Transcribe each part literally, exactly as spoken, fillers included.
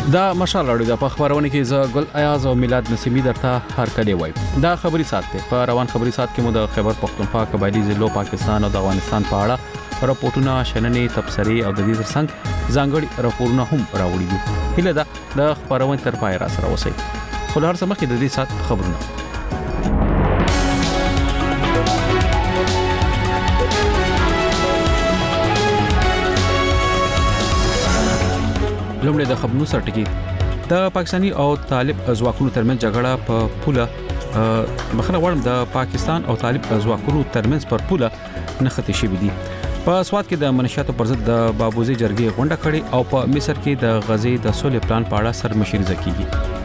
دا مشال اړو د خبرونه کې ز ګل ایاز او میلاد نسیمی درته هر کله وای دا خبري ساتي په روان خبري سات کې مو د خیبر پختونخوا قبایلی ضلع پاکستان او د افغانستان په اړه راپورټونه شننې تبصرې او د دې ترڅنګ ځانګړي راپورونه هم راوړي دي هله دا د خبرونه تر پای را سره وسی خو هر څه مخکې د دې سات خبرونه لومړی د خبرونو سرټکی د پاکستاني او طالب ځواکونو ترمنځ جګړه په پوله مخنه وړم د پاکستان او طالب ځواکونو ترمنځ پر پوله نښتې شوې دي په سواد کې د منشاتو پر ضد د بابوزي جرګې غونډه کړې او په مصر کې د غزې د سولې پلان په اړه سرمشریزه کیږي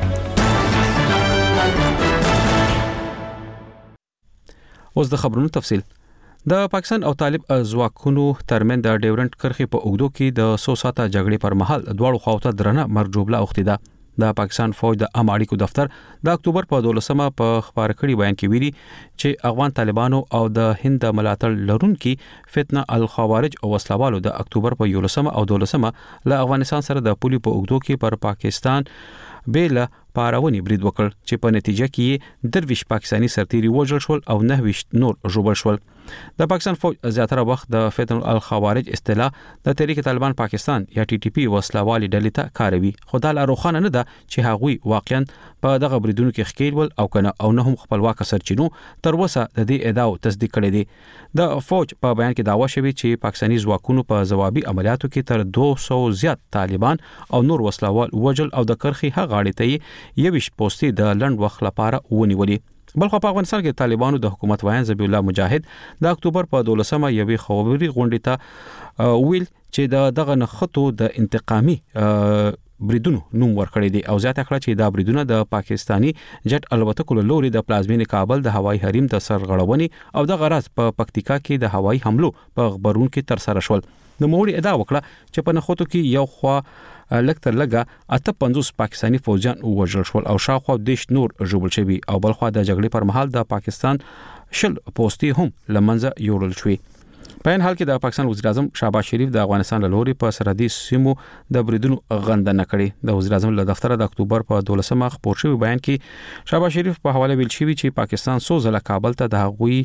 اوس د خبرونو تفصیل د پاکستان او طالب ځواکونو ترمن د ډیورنت کرخي په اوګدو کې د سو ساته جګړې پر مهال دواړو خواوته درنه مرجوبله اوختي ده د پاکستان فوج د عام اړیکو دفتر د اکتوبر په دولسمه په خبر کړي بیان کې ویلي چې افغان طالبانو او د هند ملاتړ لرونکي فتنه الخوارج او وسلوالو د اکتوبر په یولسمه او دولسمه له افغانستان سره د پولي په اوګدو کې پر پاکستان بیل پاراونی برید وکړ چې په نتیجه کې درویش پاکستانی سرتیري وژل شول او نهویش نور ژوبل شول د پاکستان فوج زیاتره وخت د فتن الخوارج اصطلاح د تحریک طالبان پاکستان یا ټي ټي پی وسلوالي ډلې ته کاروي خو دا لا روښانه نه ده چې هغوی واقعا په دغه بریدونو کې ښکیل ول او کنه او نه هم خپلواک سرچینو تر اوسه د دې ادعاو تصدیق کړي دي د فوج په بیان کې داوا شوی چې پاکستاني ځواکونو په ځوابي عملیاتو کې تر دوه سوه زیات طالبان او نور وسلوال وژل او د کرخي هغاړې ته یويش پوسټي د لند وخت لپاره ونیولې بلخو په افغانستان کې طالبانو د حکومت وایي ذبی الله مجاهد د اکتوبر په دولسمه یوې خبري غونډې ته ویل چې د دغه نخټو د انتقامي بریدونو نوم ورکړی دی او زیاته کړه چې دا بریدونه د پاکستانی جټ الوتکو لوري د پلازمینې کابل د هوایي حریم د سرغړونې او د غراض په پکتیکا کې د هوایي حملو په خبرون کې تر سره شول د موري ادعا وکړه چې په نخټو کې یو خوا لکتر لګه اته پنځوس پاکستانی فوجیان وژل شول او شاوخوا دیش نور ژوبل شوی او بلخوا د جګړې پر مهال د پاکستان شل پوسټي هم لمنځه یوړل شوی په ان حال کې د پاکستان وزیر اعظم شهباز شریف د افغانستان له لوري په سرحدي سیمو د بریدونو غندنه کړې د وزیر اعظم له دفتر د اکتوبر په دولسمه خبر شوی بیان کې شهباز شریف په حواله ویل شوی چې پاکستان سو ځله کابل ته د هغوی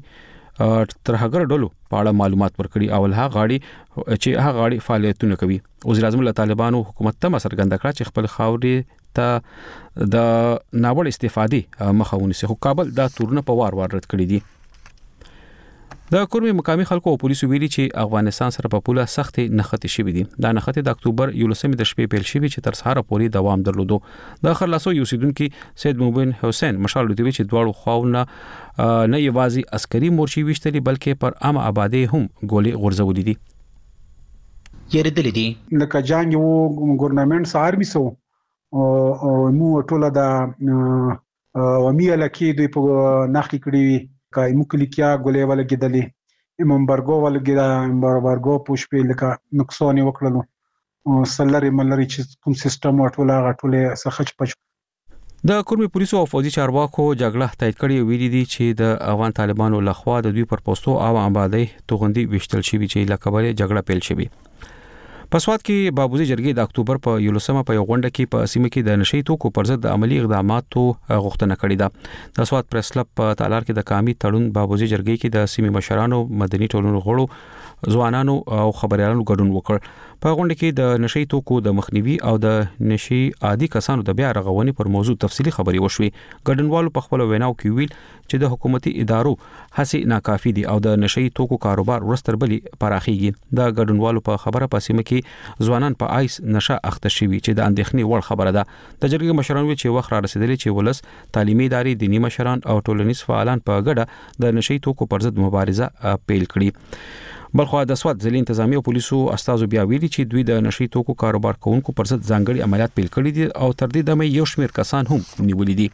تر هغه ډلو په اړه معلومات ورکړي او له غاړي چې هغه غاړي فعالیتونه کوي وزیر اعظم له طالبانو حکومت ته مسرګند کړ چې خپل خاوري ته د ناوړ استفادې مخاوني سه کابل دا تورونه په وار وار رد کړی دي د کورمي مقامي خلکو او پولیسو ویلي چې افغانستان سره په پوله سختي نښتې شوې دي دا نښتې د اکتوبر یولسمې د شپې پیل شوې چې تر سهار پورې دوام درلودو د خرلاسو یوسیدونکو سید مبین حسین مشال دوی چې دواړو خواونه نه یوازې عسکري مورچې وشتلې بلکې پر عامه آبادی هم ګولې غورځولې دي یریدلې دي لکه جنگ وو ګورنمنت سارمي سو او مو ټوله د ومیاله کې دوی په نخې کړی کای مکلیکیا ګولې ولګیدلې امبارګو ولګیدا امبارګو پوښپې لکه نقصان وکړلو سلری ملری چې کوم سیستم ټوله غټولې سخچ پچ د کورمي پولیسو او فوجي چارواکو جګړه تایید کړې ویلي دي چې د افغان طالبانو لخوا د دوی پر پوسټو او آبادی توغندي وشتل شي چې لکبره جګړه پیل شي په سواد کې بابوزي جرګې د اکتوبر په یولسمه په غونډه کې په سیمه کې د نشي توکو پر ضد د عملی اقداماتو غوښتنه کړې ده د سواد پریس کلب په تالار کې د قامي تړون بابوزي جرګې کې د سیمه مشرانو مدني ټولنو غړو ځوانانو او خبريالانو ګډون وکړ په غونډه کې د نشي توکو د مخنیوي او د نشي عادي کسانو د بیا رغونې پر موضوع تفصیلی خبري وشوي ګډونوالو په خپل ویناو کې ویل چې د حکومتي ادارو هڅې ناکافي دي او د نشي توکو کاروبار ورستربلي پراخيږي د ګډونوالو په خبره پاسې مکه ځوانان په آیس نشه اخته شوي چې د اندېښنې وړ خبره ده د جرګې مشران وی چې وخت را رسیدلی چې ولس تعلیمي ادارې دینی مشران او ټولنیز فعالان په ګډه د نشي توکو پر ضد مبارزه پیل کړي بلخو د سواد ځلې انتظامی او پولیسو استازو بیا ویلي چې دوی د نشي توکو کاروبار کوونکو پر ضد ځانګړي عملیات پیل کړي دي او تر دې دمه یو شمېر کسان هم نیولې دي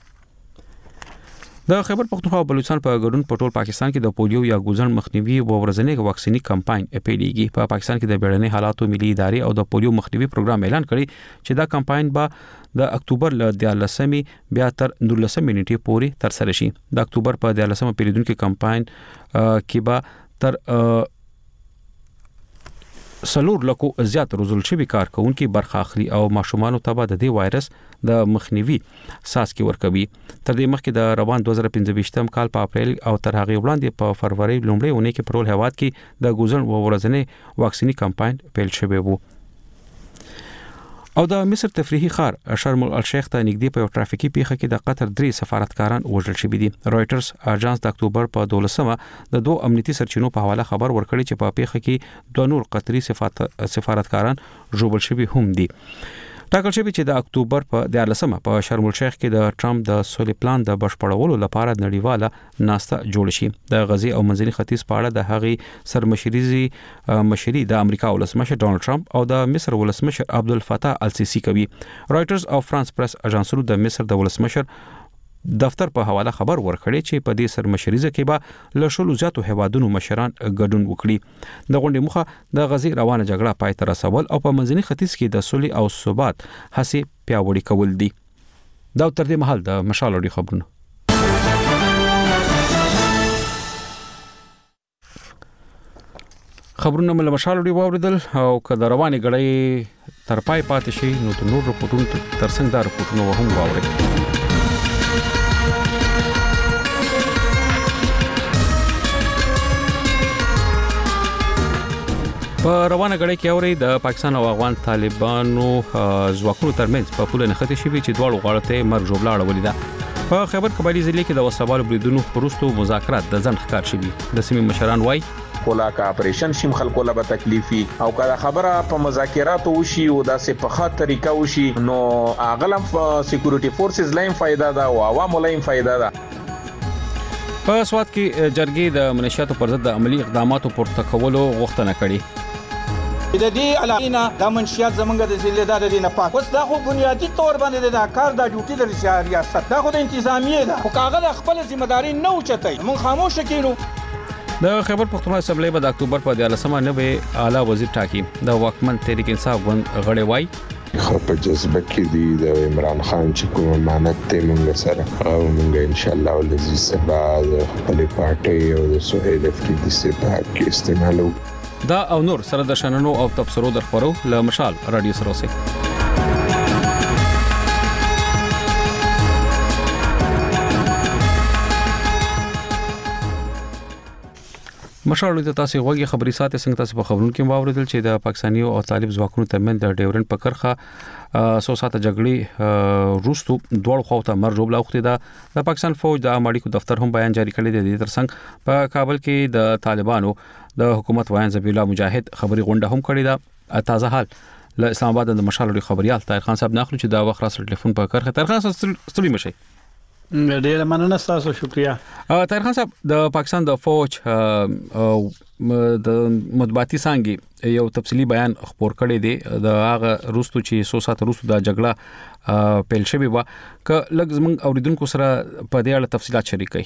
د خیبر پختونخوا او بلوچستان په ګډون په ټول پاکستان کې د پولیو یا ګوزن مخنیوي او ورځنی واکسینی کمپاین پیلېږي په پاکستان کې د بیړني حالاتو ملي ادارې او د پولیو مخنیوي پروګرام اعلان کړی چې دا کمپاین به د اکتوبر ل دیارلسمې بیا تر نولسمې نیټې پورې تر سره شي د اکتوبر په دیارلسمه پیریدونکو کمپاین کې به تر سلور لکو زیات روزل شوی کارکونکو برخه اخلي او ماشومان ته به د دې وایرس د مخنیوي ساسکی ورکوي. تر دې مخکې د روان دوه زره پنځه کال په اپریل او تر هغه وړاندې په فروری لومړۍ اونۍ کې پرول هواد کې د ګوزن و ورځنی واکسینی کمپاین پیل شوی وو. او د مصر تفریحي ښار شرم الشیخ ته نږدې په یو ټرافیکي پیښه کې د قطر درې سفارتکاران وژل شوي دي. رويټرز اژانس د اکتوبر په دولسمه د دوه امنیتي سرچینو په حواله خبر ورکړی چې په پیښه کې دوه نور قطري سفارتکاران ژوبل شوي هم دي. ټاکل شوی چې د اکتوبر په دیارلسمه په شرم الشیخ کې د ټرمپ د سولې پلان د بشپړولو لپاره نړیواله ناسته جوړ شي. د غزي او منځني ختیځ په اړه د هغې سرمشريزي مشري د امریکا ولسمشر ډونالد ټرمپ او د مصر ولسمشر عبدالفتاح السیسی کوي. رويټرز او فرانس پریس اژانسونو د مصر د ولسمشر دفتر په حواله خبر ورکړی چې په دې سرمشريزه کې به له شلو زیاتو هوادونو مشران ګډون وکړي. د غونډې مخه د غزي روانه جګړه پای ته رسول او په منځني ختیځ کې د سولې او ثبات هڅې پیاوړې کول دي. دا تر دې مهال د مشال اوري خبرونه. خبرونه مل مشال اوري واوریدل او کله روانه غړې تر پای پاتې شي نو د نور رپورټونو تر څنګ دا رپورټونه هم واوري. په روانه غړې کې اوري د پاکستان او افغان طالبانو ځواکونو ترمنځ په پوله نښتې شوې چې دواړو غاړو ته مرګ جوړه اړولې ده. په خیبر قبایلی ضلع کې د وسوالو بریدونو پروستو مذاکرات د ځن ښکار شوي. د سیمې مشران وایي کولا کا اپریشن شیم خلکو له تکلیفي او کله خبره په مذاکراتو وشي او داسې په خاطر طریقه وشي نو اغلم سکیورټي فورسز لایم فائدہ ده او عوامو لایم فائدہ ده. په سواد کې جرګې د منشیاتو پر ضد د عملی اقداماتو پورته کولو غوښتنه کړې. د دې علاقینا د منشیات زمونږ د ضلع د دې نه پات اوس دا خو بنیادی تور باندې د کار د ډیوټي د ریاست دا خو د انتظامیه ده خو کاغذ خپل ذمہ داری نه اوچتای مون خاموش کینو. د خیبر پختونخوا اسمبلی په اکتوبر په دیارلسمه نوې اعلی وزیر ټاکی. د واکمن تحریک انصاف غون غړې وای خو په جذبه کې دی د عمران خان چې کوم امانت ته موږ سره او موږ ان شاء الله ولزي سبا د خپل پارټي او د سوهیل افریدي سبا کې استعمالو. دا او نور سره د شننو او تبصرو در خبرو له مشال رادیو سره اوسئ. مشال د تاسو غوږی خبري ساتي څنګه تاسو په خبرونو کې واوریدل چې د پاکستاني او طالب ځواکونو ترمنځ د ډیورنډ په کرخه سو ساته جګړې روستو دوړ خوته مرجوب لاوخته ده. د پاکستان فوج د امریکا دفتر هم بیان جاری کړی دی. د ترڅنګ په کابل کې د طالبانو د حکومت وایي ذبیح الله مجاهد خبري غونډه هم کړې ده. تازه حال له اسلام آباد د مشال خبريال طاهر خان صاحب ناخلو چې دا وخت را سره ټلیفون په کرخه. طاهر خان ستړي مشي. ډېر مننه تاسو شکریا. طاهر خان صاحب د پاکستان د فوج د مطبوعاتي څنګه یو تفصیلی بیان خبر کړی دی د هغه روستو چې سو سات روستو د جګړه پیل شوی و ک لږ زمنګ اوریدونکو سره په دې اړه تفصيلات شریک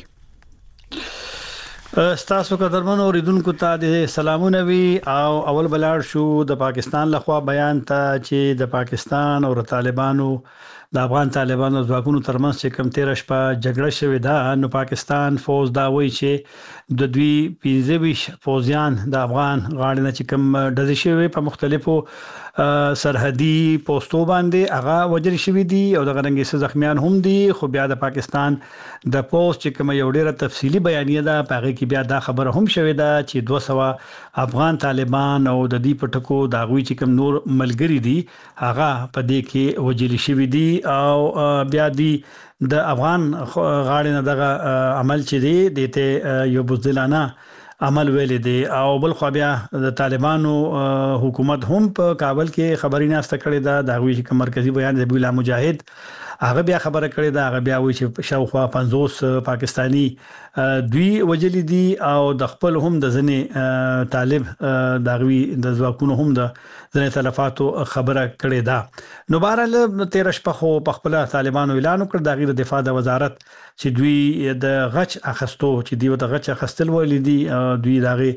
کړئ. ستاسو قدرمن اوریدونکو ته د سلامونه وی او اول بلار شو د پاکستان لخوا بیان ته چې د پاکستان او طالبانو د افغان طالبانو ځواکونو ترمنځ چې کوم تیر شپه جګړه شوې ده نو پاکستان فوج دا وایي چې د دوی پنځه ویش فوجیان د افغان غاړې نه چې کوم ډزې شوې په مختلفو سرحدي پوسټو باندې هغه وجل شوې دي او د غرنګي زخمیان هم دي. خو بیا د پاکستان د پوسټ چې کوم یو ډیره تفصیلی بیانیه ده پاره کې بیا دا خبره هم شوې ده چې دوه سوه افغان طالبان او د دې پټکو دا غوي چې کوم نور ملګری دي هغه په دې کې وجل شوې دي او بیا دی د افغان غاړې نه دغه عمل چې دی دته یو بوزدلانه عمل ویل دي او بل خو بیا د طالبانو حکومت هم په کابل کې خبري ناشته کړې ده د غوي چې مرکزی بیان ذبیح الله مجاهد هغه بیا خبره کړې ده هغه بیا وایي چې شاوخوا پنځوس پاکستانی دوی وجلی دي او د خپل هم د ځنې طالب د غوي د ځواکونو هم د ځنې تلفاتو خبره کړې ده. نو بهرحال تیر شپه خو په خپل طالبانو اعلان وکړ د غیر دفاع د وزارت چې دوی د غچ اخستو چې دوی د غچ اخستل ولې دي دوی دغه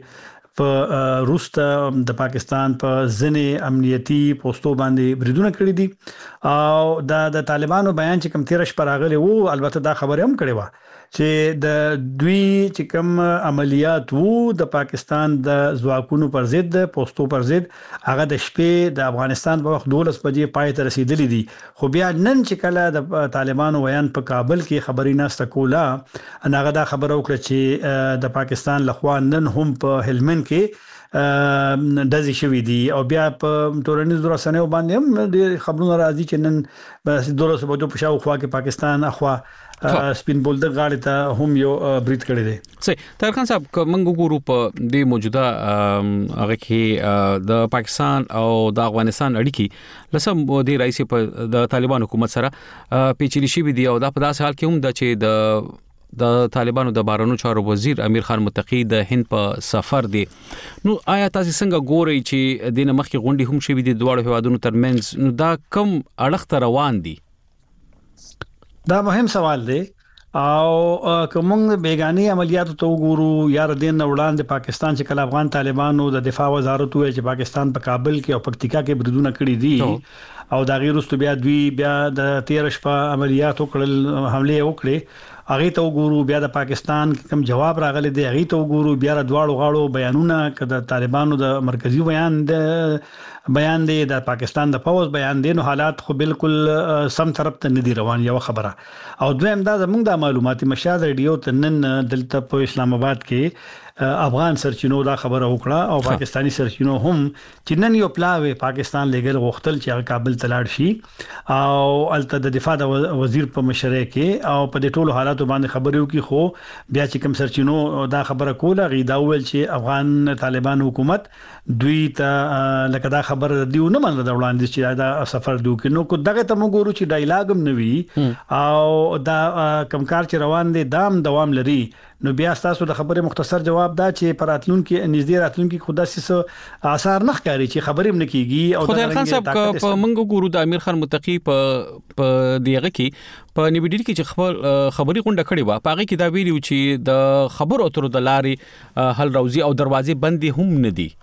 په روسته د پاکستان په ځنې امنیتي پوسټو باندې بریدونه کړی دي او د طالبانو بیان چې کوم تیرش پراغلی وو البته دا خبره هم کړې و چې د دوی چې کوم عملیات وو د پاکستان د ځواکونو پر ضد پوسټو پر ضد هغه د شپې د افغانستان په وخت دولس بجې پای ته رسیدلې دي خو بیا نن چې کله د طالبانو ویان په کابل کې خبري ناسته کوله هغه دا خبره وکړه چې د پاکستان لخوا نن هم په هلمند کې دزي شوې دي او بیا په تورنیز رسنیو باندې هم د خبرونو راځي چې نن بس دولس بجو په شاو خوا کې پاکستان اخوا سپین بولډر غاړي ته هم یو بریټ کړی دی. صحیح طاهر خان صاحب کومنګ ګورو په د موجوده هغه کې د پاکستان او د افغانستان اړیکې لسم د رئیس په د طالبان حکومت سره پیچیدي شي دي او دا په داسې حال کې هم د چې د د طالبانو د بهرنیو چارو وزیر امیر خان متقی د هند په سفر دی. نو آیا تاسو څنګه ګورئ چې د نمخ غونډې هم شوې دي دواړو هوادونو ترمنځ نو دا کم اړخ روان دي؟ دا مهم سوال دی او کومنګ بیگانی عملیاتو ته وګورو یا د دین وړاندې پاکستان چې کله افغان طالبانو د دفاع وزارت وایي چې پاکستان په کابل کې او پکتیکا کې بریدونه کړی دي او دا غیر واستو بیا دوی بیا د تیر شپه عملیاتو کړل حمله وکړي هغه ته وګورو بیا د پاکستان کوم جواب راغلی دی هغه ته وګورو بیا د دواړو غاړو بیانونه کده طالبانو د مرکزی بیان د بیان دی د پاکستان د فوز بیان دی نو حالات خو بالکل سم طرف ته ندي روان یو خبره او دویم دا زموږ د معلوماتي مشاهده ریډیو ته نن دلته په اسلام آباد کې افغان سرچینو دا خبره وکړه او پاکستانی سرچینو هم چې نن یو پلاوي پاکستان لګل غوښتل چې کابل تلاړ شي او الته د دفاع د وزیر په مشرۍ کې او په دې ټولو حالاتو باندې خبرو کې خو بیا چې کوم سرچینو دا خبره کوله غیدا ول چې افغان طالبان حکومت دوی ته لکه دا خبر دیو نه منل دا وړاندې چې دا سفر دیو کې نو کو دغه ته موږ ګورو چې ډایلاګ هم نوي او دا کمکار چې روان دي دام دوام لري نو بیا تاسو د خبره مختصر جواب دا چې پراتلون کې نږدې راتلون کې خدا سیس آثار نه ښکاري چې خبرې هم نکېږي او خدای خان صاحب په منګو ګورو د امیر خان متقی په په دیغه کې په نیوډیل کې چې خبر خبري غونډه کړې و په هغه کې دا ویلو چې د خبرو اترو د لارې حل روزي او دروازې بندي هم نه دي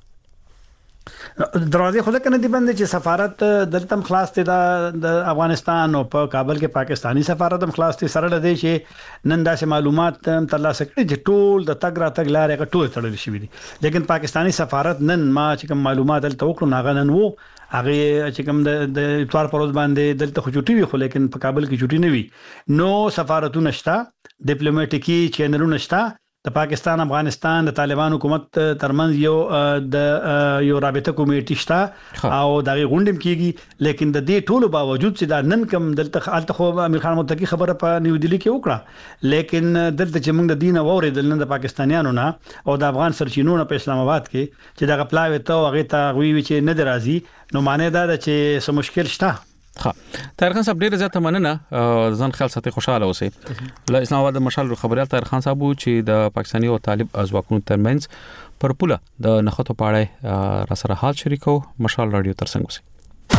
دروازې خو ځکه نه دي بند چې سفارت دلته خلاص دي د افغانستان او په کابل کې پاکستانی سفارت هم خلاص دي سره لدی چې نن داسې معلومات ترلاسه کړي چې ټول د تګ را تګ لارې ټول تړل شوی دي لیکن پاکستانی سفارت نن ما چې کوم معلومات دلته وکړو ناغه نن وو هغه چې کوم د اتوار پروز باندې دلته خو چټي وي خو لیکن په کابل کې چټي نه وي نو سفارتونه شته ډیپلوماټیکي چینلونه شته د پاکستان افغانستان د طالبان حکومت ترمنځ یو د یو رابطه کمیټه شته او دغه غونډم کیږي لیکن د دې ټولو باوجود چې دا نن کم دلته الته خو امیر خان متقی خبره په نیو دلی کې وکړه لیکن دلته چې موږ د دین اورې د د پاکستانیانو نه او د افغان سرچینو په اسلام آباد کې چې دغه پلاوي ته هغه ته وی چې نه درازي نو معنی دا چې سم مشکل شته. ها طاهر خان صاحب ډیر زیاته مننه ځان خیال ساتي خوشاله اوسئ. له اسلام آباد مشال خبريال طاهر خان صاحب چې د پاکستاني او طالب ازواکونو ترمنځ پر پوله د نخښتو پاړې را سره حال شریکو مشال رادیو ترڅنګ اوسئ.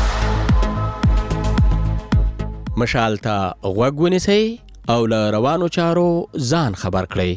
مشال ته غوږ ونیسئ او له روانو چارو ځان خبر کړئ.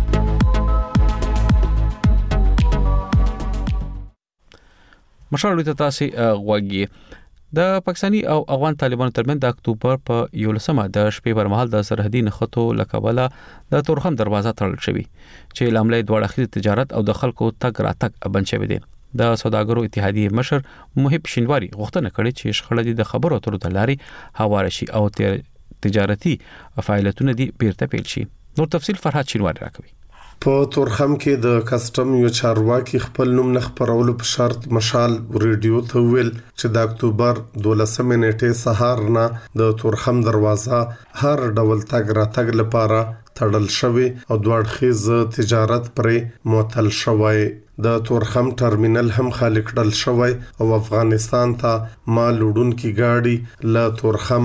مشال ته تاسو غوږی د پاکستاني او افغان طالبانو ترمنځ د اکتوبر په یولسمه د شپې پر مهال د سرحدي نښتو لکبله د تورخم دروازه تړل شوې چې لاملې دوه اړخیز تجارت او د خلکو تګ راتګ بند شوی دی. د سوداګرو اتحادیې مشر محب شینواری غوښتنه کړې چې شخړې د خبرو اترو د لارې هواره شي او تجارتي فعالیتونه دي بیرته پیل شي. نور تفصیل فرحات شینواری راکوي. په تورخم کې د کسٹم یو چارواکي خپل نوم نه خبرولو په شرط مشال ریډیو ته ویل چې د اکتوبر دولسمه نیټه سهار نه د تورخم دروازه هر ډول تګ راتګ لپاره تړل شوی او دوړخیز تجارت پرې معطل شوی. د تورخم ټرمینل هم خالق کړل شوی او افغانستان ته مال وړونکي گاډي له تورخمه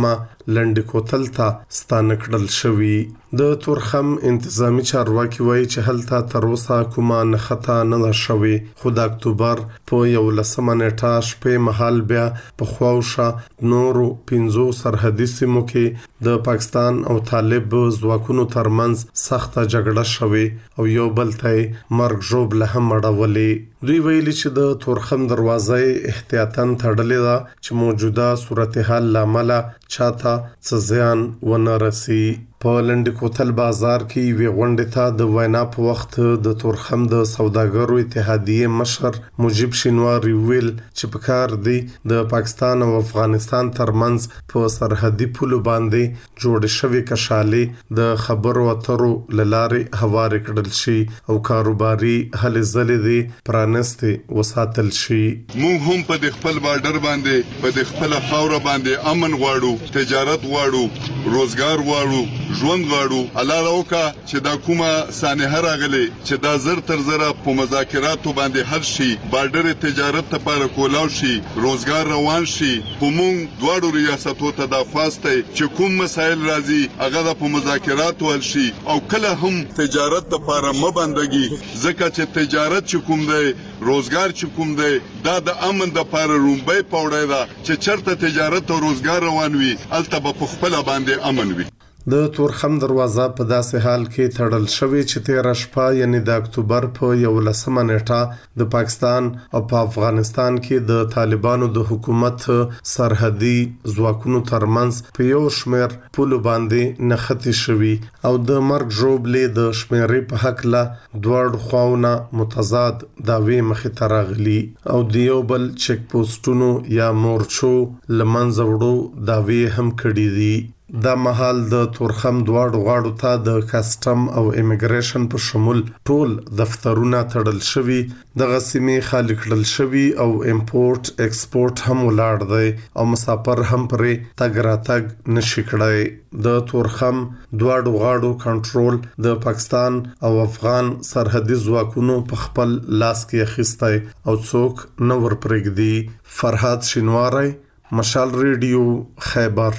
لنډ کوتل ته ستانه کړل شوی. د تورخم انتظامی چارواکي وایي چې هلته تر اوسه کومه نښته نه ده شوې، خو د اکتوبر په یولسمه نیټه شپې مهال بیا په خواوشا نورو پنځو سرحدي سیمو کې د پاکستان او طالب ځواکونو ترمنځ سخته جګړه شوې او یو بل ته مرګ ژوبله هم اړولې. دوی ویلي چې د تورخم دروازه احتیاطاً تړلې ده چې موجوده صورتحال لامله چاته څه زیان ونه رسي. په لنډ کوتل بازار کې وی غونډه ته د وینا په وخت د تورخم د سوداګرو اتحادیې مشر مجيب شینواری ویل چې په کار دی د پاکستان او افغانستان ترمنځ په سرحدي پولو باندې جوړ شوی کشالې د خبرو اترو لارې هوار کړل شي او کاروباري هلې ځلې دي پرانستې وساتل شي. موږ هم په خپل بارډر باندې په خپل خاور باندې امن غواړو، تجارت غواړو، روزګار غواړو، ژوند غواړو. الله راوکا چې دا کومه سانحه راغلي چې دا زر تر زره په مذاکراتو باندې حل شي، بارډر تجارت لپاره کولاو شي، روزګار روان شي. په موږ دواړو ریاستو ته دا فاسته چې کوم مسایل راځي هغه د په مذاکراتو حل شي او کله هم تجارت لپاره مبندګي، ځکه چې تجارت چې کوم دی، روزګار چې کوم دی، دا د امن لپاره رومبای پوړی ده چې چرته تجارت او روزګار روان وي الته په خپل باندې امن وي. د تورخم دروازه په داسې حال کې تړل شوې چې تیره شپه یعنی د اکتوبر په یولسمه نیټه د پاکستان او په افغانستان کې د طالبانو د حکومت سرحدي ځواکونو ترمنځ په یو شمېر پولو باندې نښتې شوي او د مرګ ژوبلې د شمیرې په هکله دواړو خواونه متضاد دعوې مخې ته راغلي او د یو بل چیک پوسټونو یا مورچو له منځه وړو دعوې هم کړي دي. دا مهال د تورخم دواړو غاړو ته د کسټم او امیګریشن په شمول ټول دفترونه تړل شوي، دغه سیمې خالي کړل شوي او امپورټ ایکسپورټ هم ولاړ دی او مسافر هم پرې تګ راتګ نشي کړای. د تورخم دواړو غاړو کنټرول د پاکستان او افغان سرحدي ځواکونو په خپل لاس کې اخیستی او څوک نه ورپرېږدي. فرهاد شینواری، مشال ریډیو، خیبر.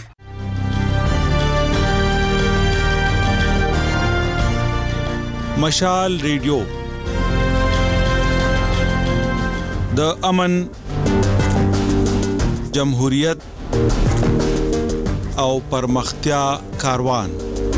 مشال ریډیو د امن، جمهوریت او پرمختیا کاروان.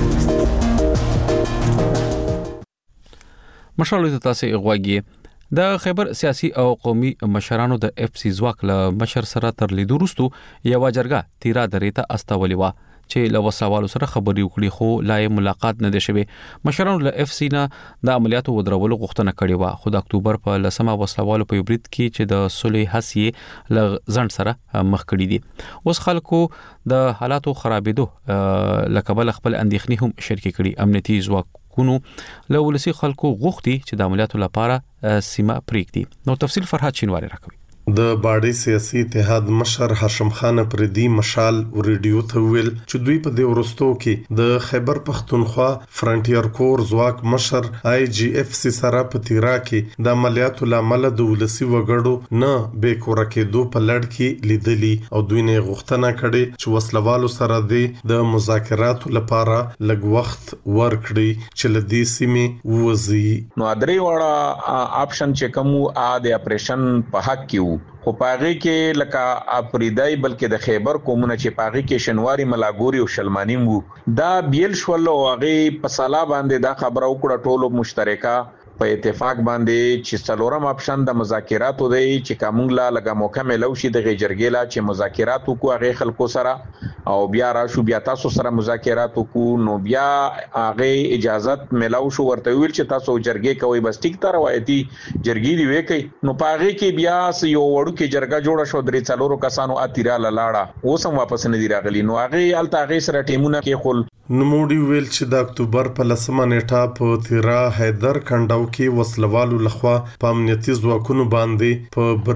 مشال ته تاسو غواګي د خیبر سیاسي او قومي مشرانو د اف سی ځواک له مشر سره تر لیدو وروسته یو جرګه تیرا درې ته استولې و چې له وسلوالو سره خبرې وکړي خو لا ملاقات نه دی شوی. مشرانو له اف سی نه د عملیاتو ودرولو غوښتنه کړې و خو د اکتوبر په لسمه وسلوالو په برید کې چې د صلح حسیه ل ځند سره مخ کړی دي. اوس خلکو د حالاتو خرابېدو لکبل خپل اندېښنې هم شریک کړي. امنیتي ځواکونو له ولسی خلکو غوښتي چې د عملیاتو لپاره سیمه پریږدي. نو تفصیل فرهاد شینواری راکوي. د باډي سیاسي اتحاد مشر هاشم خان پردي مشال ریډیو ته ویل چې دوی په دې ورستو کې د خیبر پختونخوا فرنټیر کور ځواک مشر آی جی اف سی سره په تیرا کې د عملیاتو لامل د ولسی وګړو نه به کور کېدو په لړ کې لیدلی او دوی نه غوښتنه کړې چې وسلوالو سره د مذاکراتو لپاره لږ وخت ورکړي چې لدی سیمه ووزي. نو درې وړه آپشن چې کوم ا د اپریشن په حق کې خو پاغي کې لکه اپریدای بلکې د خیبر کومونه چې پاغي کې شنواری ملاګوري او شلمانی وو دا بیل شول او هغه په سالا باندې دا خبره وکړه ټولو مشترکه په اتفاق باندې چې څلورم اپشن د مذاکراتو دی چې کوملا لګه موقع ملو شي د غجرګیلا چې مذاکرات وکړو هغه خلکو سره او بیا راشو بیا تاسو سره مذاکرات وکړو نو بیا هغه اجازت ملو شو ورته ویل چې تاسو جرګې کوي بس ټیک تر روایتي جرګې دی وکي نو پاغه کې بیا یو وړو کې جرګه جوړه شو درې څلورو کسانو اتیرا لاړه اوس هم واپس نه دی راغلی نو هغه الته هغه سره ټیمونه کې خل نموړي ویل چې د اکتوبر په لسمه نیټه په تیرا حیدر کنداو کې وسلوالو لخوا په امنیتي ځواکونو باندې په برید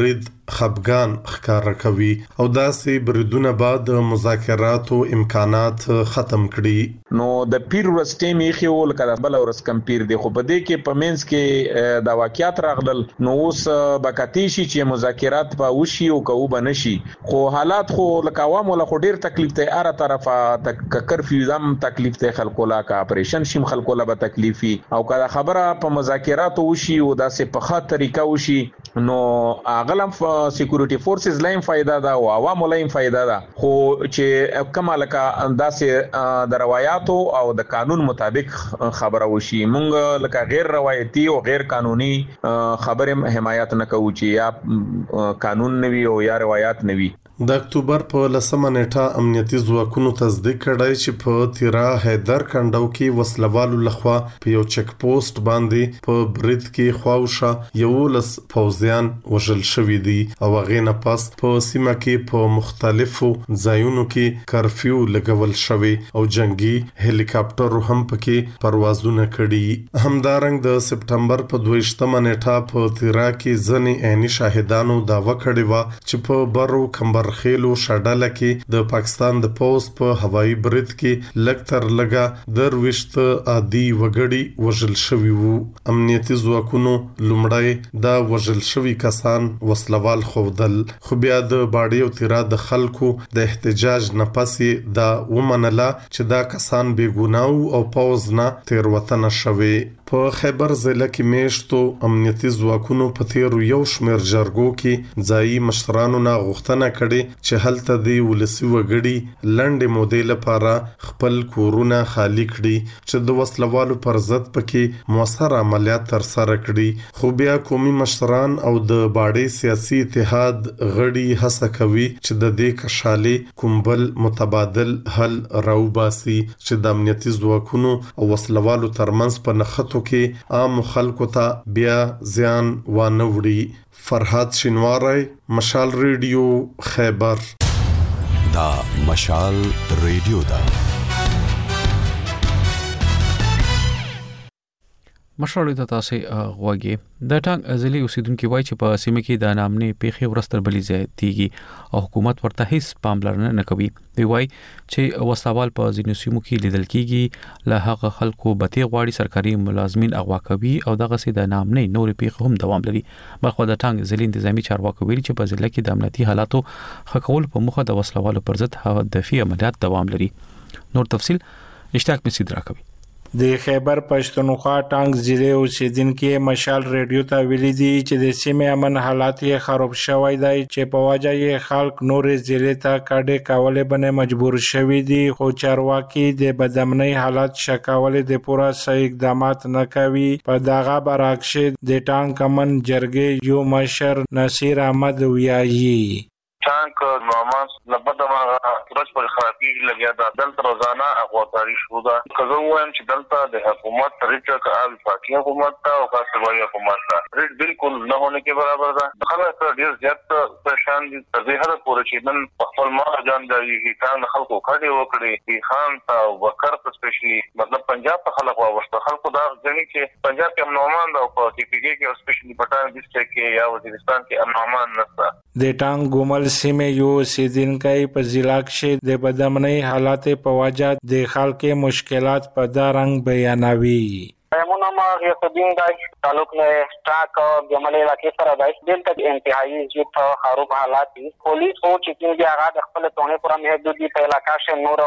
خپګان ښکارا کوي او داسې بریدونه بعد مذاکراتو امکانات ختم کړي. نو د پیر ورستې میخي ول کړه بل ورس کم پیر دی خو بده کې پمنس کې د واقعیت راغلل نو اوس بکتی شي چې مذاکرات په وشي او کو بنشي خو حالات خو لکوام ولا خو ډیر تکلیف ته اره طرفه د کرفیو زم تکلیف ته خلکو لا کا اپریشن شیم خلکو لا به تکلیفي او کله خبره په مذاکرات وشي او داسې په خاطر طریقه وشي نو اغلم سکیورټي فورسز لایم فائدہ دا او عوام لایم فائدہ دا خو چې کمال کا انداسه د روایتو او د قانون مطابق خبره وشي مونږ لکه غیر روایتي او غیر قانوني خبره حمایت نه کوو چې یا قانون نوي او یا روایت نوي. د اکتوبر په لسمه نیټه امنیتي ځواکونو تصدیق کړی چې په تیرا حیدر کندو کې وسلوالو لخوا په یو چک پوسټ باندې په برید کې خواوشه یو لس فوزیان وژل شوی دي او هغه نه پس په سیمه کې په مختلفو ځایونو کې کرفیو لګول شوی او جنگي هلیکاپټر هم پکې پروازونه کړي. همدارنګ د سپټمبر په دویشتمه نیټه په تیرا کې ځنې عیني شاهدانو داوا کړی و چې په برو کمبر خېلو شډاله کې د پاکستان د پوز په هوایي برید کې لکتر لګا درويشت عادي وګړي وژل شوی وو. امنیتي ځواکونو لومړی دا وژل شوی کسان وسلوال خوودل خو بیا د باډي او تیرا د خلکو د احتجاج نه پسې دا ومنله چې دا کسان بے ګناه او پوز نه تیروتنه شوی. په خیبر ضلع کې میشتو امنیتي ځواکونو په تیرو یو شمیر جرګو کې ځایي مشرانو نه غوښتنه کړې چې هلته د ولسی وګړي لنډې مودې لپاره خپل کورونه خالی کړي چې د وسلوالو پر ضد پکې موثر عملیات ترسره کړي خو بیا قومي مشران او د باډي سیاسي اتحاد غړي هڅه کوي چې د دې کشالې کومبل متبادل حل راوباسي چې د امنیتي ځواکونو او وسلوالو ترمنځ په نخښتو کې عام خلکو ته بیا زیان وانه وړي. فرحات شینواری، مشال ریډیو، خیبر. دا مشال ریډیو دا مشرلو ته تاسو غوږی د ټانګ ازلی اوسیدونکو وای چې په سیمه کې د نامنې پیخي ورستر بلی زیاتیږي او حکومت ورته هیڅ پاملرنه نه کوي. دی وای چې وسوال په ځینو سیمو کې لیدل کیږي له هغه خلکو بتی غواړي سرکاري ملازمین اغوا کوي او دغه سي د نامنې نور پیخي هم دوام لري. بلخو د ټانګ ازلی انتظامی چارواکو ویلي چې په ضلع کې د امنیتي حالاتو خکول په مخه د وسلوالو پر ضد هدفي عملیات دوام لري. نور تفصيل اشتاق مسید راکوي. د خیبر پښتونخوا ټانګ ضلع اوسیدونکو مشال ریډیو ته ویلي دي چې د سیمې امن حالات یې خراب شوی دی چې په وجه یې خلک نور ضلع ته کډې کولې بنه مجبور شوي دي خو چارواکي د بدامنۍ حالات شکولې د پوره صحیح اقدامات نه کوي. په دغه برعکس د ټانګ امن جرګې یو مشر نصیر احمد ویایي ټانک نوماس لبد ما پرش پر خرابي لګیا دا دلته روزانه اغواتاری شو دا کزه وایم چې دلته د حکومت طریقه کا او پاکي حکومت تا او خاصه وایي حکومت تا ریټ بالکل نه هونه کې برابر ده خلک ډیر زیات پریشان دي تر دې حد پورې چې نن خپل ما جان دی چې کان خلکو کړي وکړي چې خان تا وکر سپیشلی مطلب پنجاب ته خلک واوسته خلکو دا ځنی چې پنجاب کې امنومان دا او په ټي پی کې او سپیشلی پټان ډیسټریکټ کې یا وزیرستان کې امنومان نشته. د ټانګ ګومل سیمه یو سیدینکای په ضلع کې د بدامنۍ حالات په وجه د خلکو مشکلات په دارنګ بیانوي. ایمونه ما یقین دای تعلق نه سٹاک جملې علاقې سره دای دلته انتهایی زیات خراب حالات دي. پولیس او چې دی هغه د خپل ټونه پورا محدودي په علاقې شه نور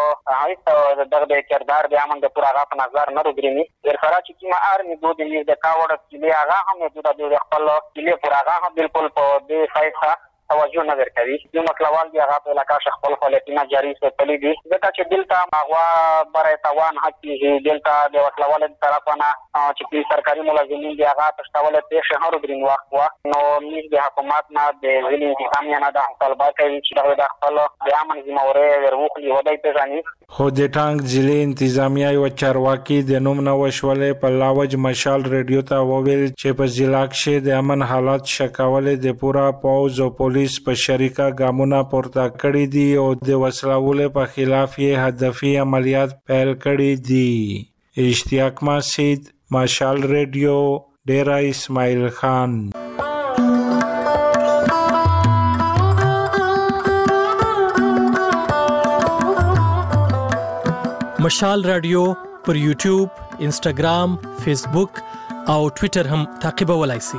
هیڅ دغه کردار دی امن د پورا غا په نظر نه وګرینی ورخرا چې ما ارمي دوه د دې کاوړ چې هغه هم د خپل کلی پورا غا بالکل په دې فایده توجه نه ورکوي. یو مطلوال دی هغه په علاقې شه خپل فعالیتونه جاری ساتلي دي ځکه چې دلته هغه برای توان حقي دلته د وکلوال طرفانه چې سرکاري ملازمین دی هغه تشتول ته شهر درین وخت وخت نو موږ د حکومت نه د ځینې انتظامیه نه د طلبات کوي چې د خپل د امن ذمہواره ورغلي ودی پیژني. خو د ټانګ ضلع انتظامیه او چارواکي د نوم نو وشولې په لاوج مشال ریډیو ته وویل چې په ضلع کې د امن حالات شکولې د پورا پوز او پولیس په شریکه ګامونه پورته کړی دي او د وسلوالو په خلاف یې هدفي عملیات پیل کړی دي. اشتیاق مسید، مشال ریډیو، ډیرا اسماعیل خان. مشال رادیو پر یوټیوب، انسټاګرام، فیسبوک او ټوئیټر هم تعقیبولای شئ.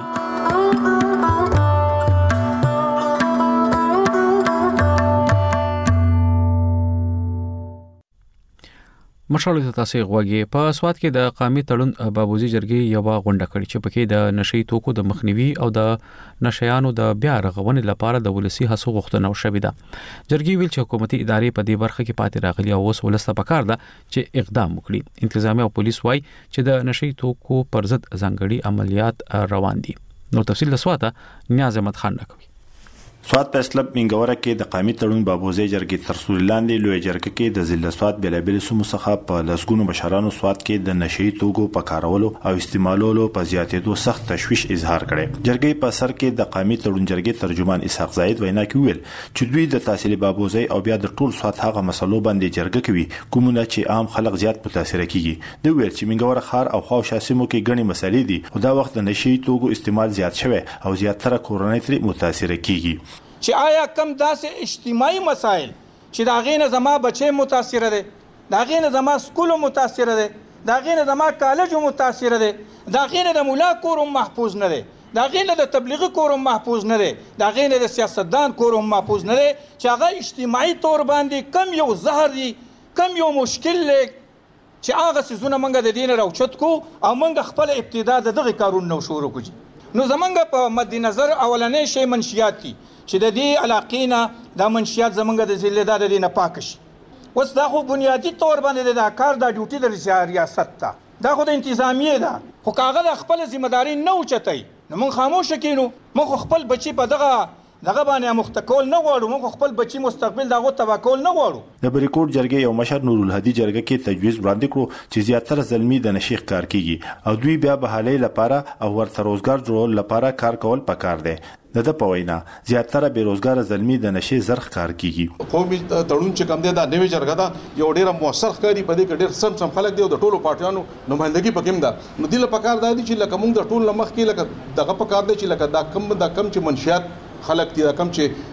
مشال ته تاسو غوږی په سواد کې د قامي تړون بابوزي جرګې یو غونډه کړې چې پکې د نشي توکو د مخنیوي او د نشيانو د بیا رغونې لپاره د ولسی هڅو غوښتنه وشوې ده. جرګې ویل چې حکومتي ادارې په دې برخه کې پاتې راغلي او اوس ولسته پکار ده چې اقدام وکړي. انتظامیه او پولیس وایي چې د نشي توکو پر ضد ځانګړي عملیات روان دي. نو تفصیل د سواته نیاز احمد خان راکوي. سواد په اسلب منګوره کې د قامي تړون بابوزي جرګې تر څو لاندې لوی جرګه کې د ضلع سواد بلابل سمو څخه په لسګونو بشرانو سواد کې د نشي توکو په کارولو او استعمالولو په زیاتېدو سخت تشویش اظهار کړي. جرګې په سر کې د قامي تړون جرګې ترجمان اسحاق زاید وینا کوي چې دوی د تحصیل بابوزي او بیا د ټول سواد هغه مسلو باندې جرګه کوي کومونه چې عام خلک زیات متاثر کیږي. دوی ویل چې منګوره خار او خو شاسمو کې غني مسلې دي او دا وخت د نشي توکو استعمال زیات شوی او زیاتره کورنۍ تر متاثر کیږي. چې آیا کم داسې اجتماعي مسائل چې دا غینه زما بچي متاثر دي، دا غینه زما سکول متاثر دي، دا غینه زما کالج متاثر دي، دا غینه د مولا کور محفوظ نه دي، دا غینه د تبلیغي کور محفوظ نه دي، دا غینه د سیاستدان کور محفوظ نه دي، چې هغه اجتماعي تور باندې کم یو زهر دي، کم یو مشکل لګ چې هغه سيزونه منګه د دین راوچت کو او منګه خپل ابتدا د دغه کارون نو شروع کړي. نو زمونږ په مد نظر اولنې شی منشيات دي چې د دې علاقې نه د منشيات زمونږ د ضلع د دې نه پاک شي. اوس دا خو بنیادی طور باندې د کار د ډیوټي د ریاست ته دا خو د انتظامیه ده، خو کاغذ خپل ذمہ داری نه اوچتای نو مونږ خاموش کینو. مونږ خپل بچي په دغه دغه باندې مختکول نه غواړو، مونږ خپل بچي مستقبل دغه تباکول نه غواړو. د بریکوټ جرګې یو مشر نور الهدی جرګه کې تجویز وړاندې کړو چې زیاتره زلمی د نشیخ کار کیږي او دوی بیا بحالي لپاره او ورته روزګار جوړول لپاره کار کول پکار دی. د د پوینا زیاتره بیروزګار زلمی د نشي زرخ کار کیږي. قومي تړون چې کم دی دا نوې جرګه دا یو ډیره موثر ښکاري، په دې کې ډیر سم سم خلک دی او د ټولو پارټیانو نمائندګي پکې ده. نو دله پکار دی چې لکه موږ د ټول لمخ کې لکه دغه پکار دی چې لکه دا کم دا کم چې منشيات خلک دي، دا کم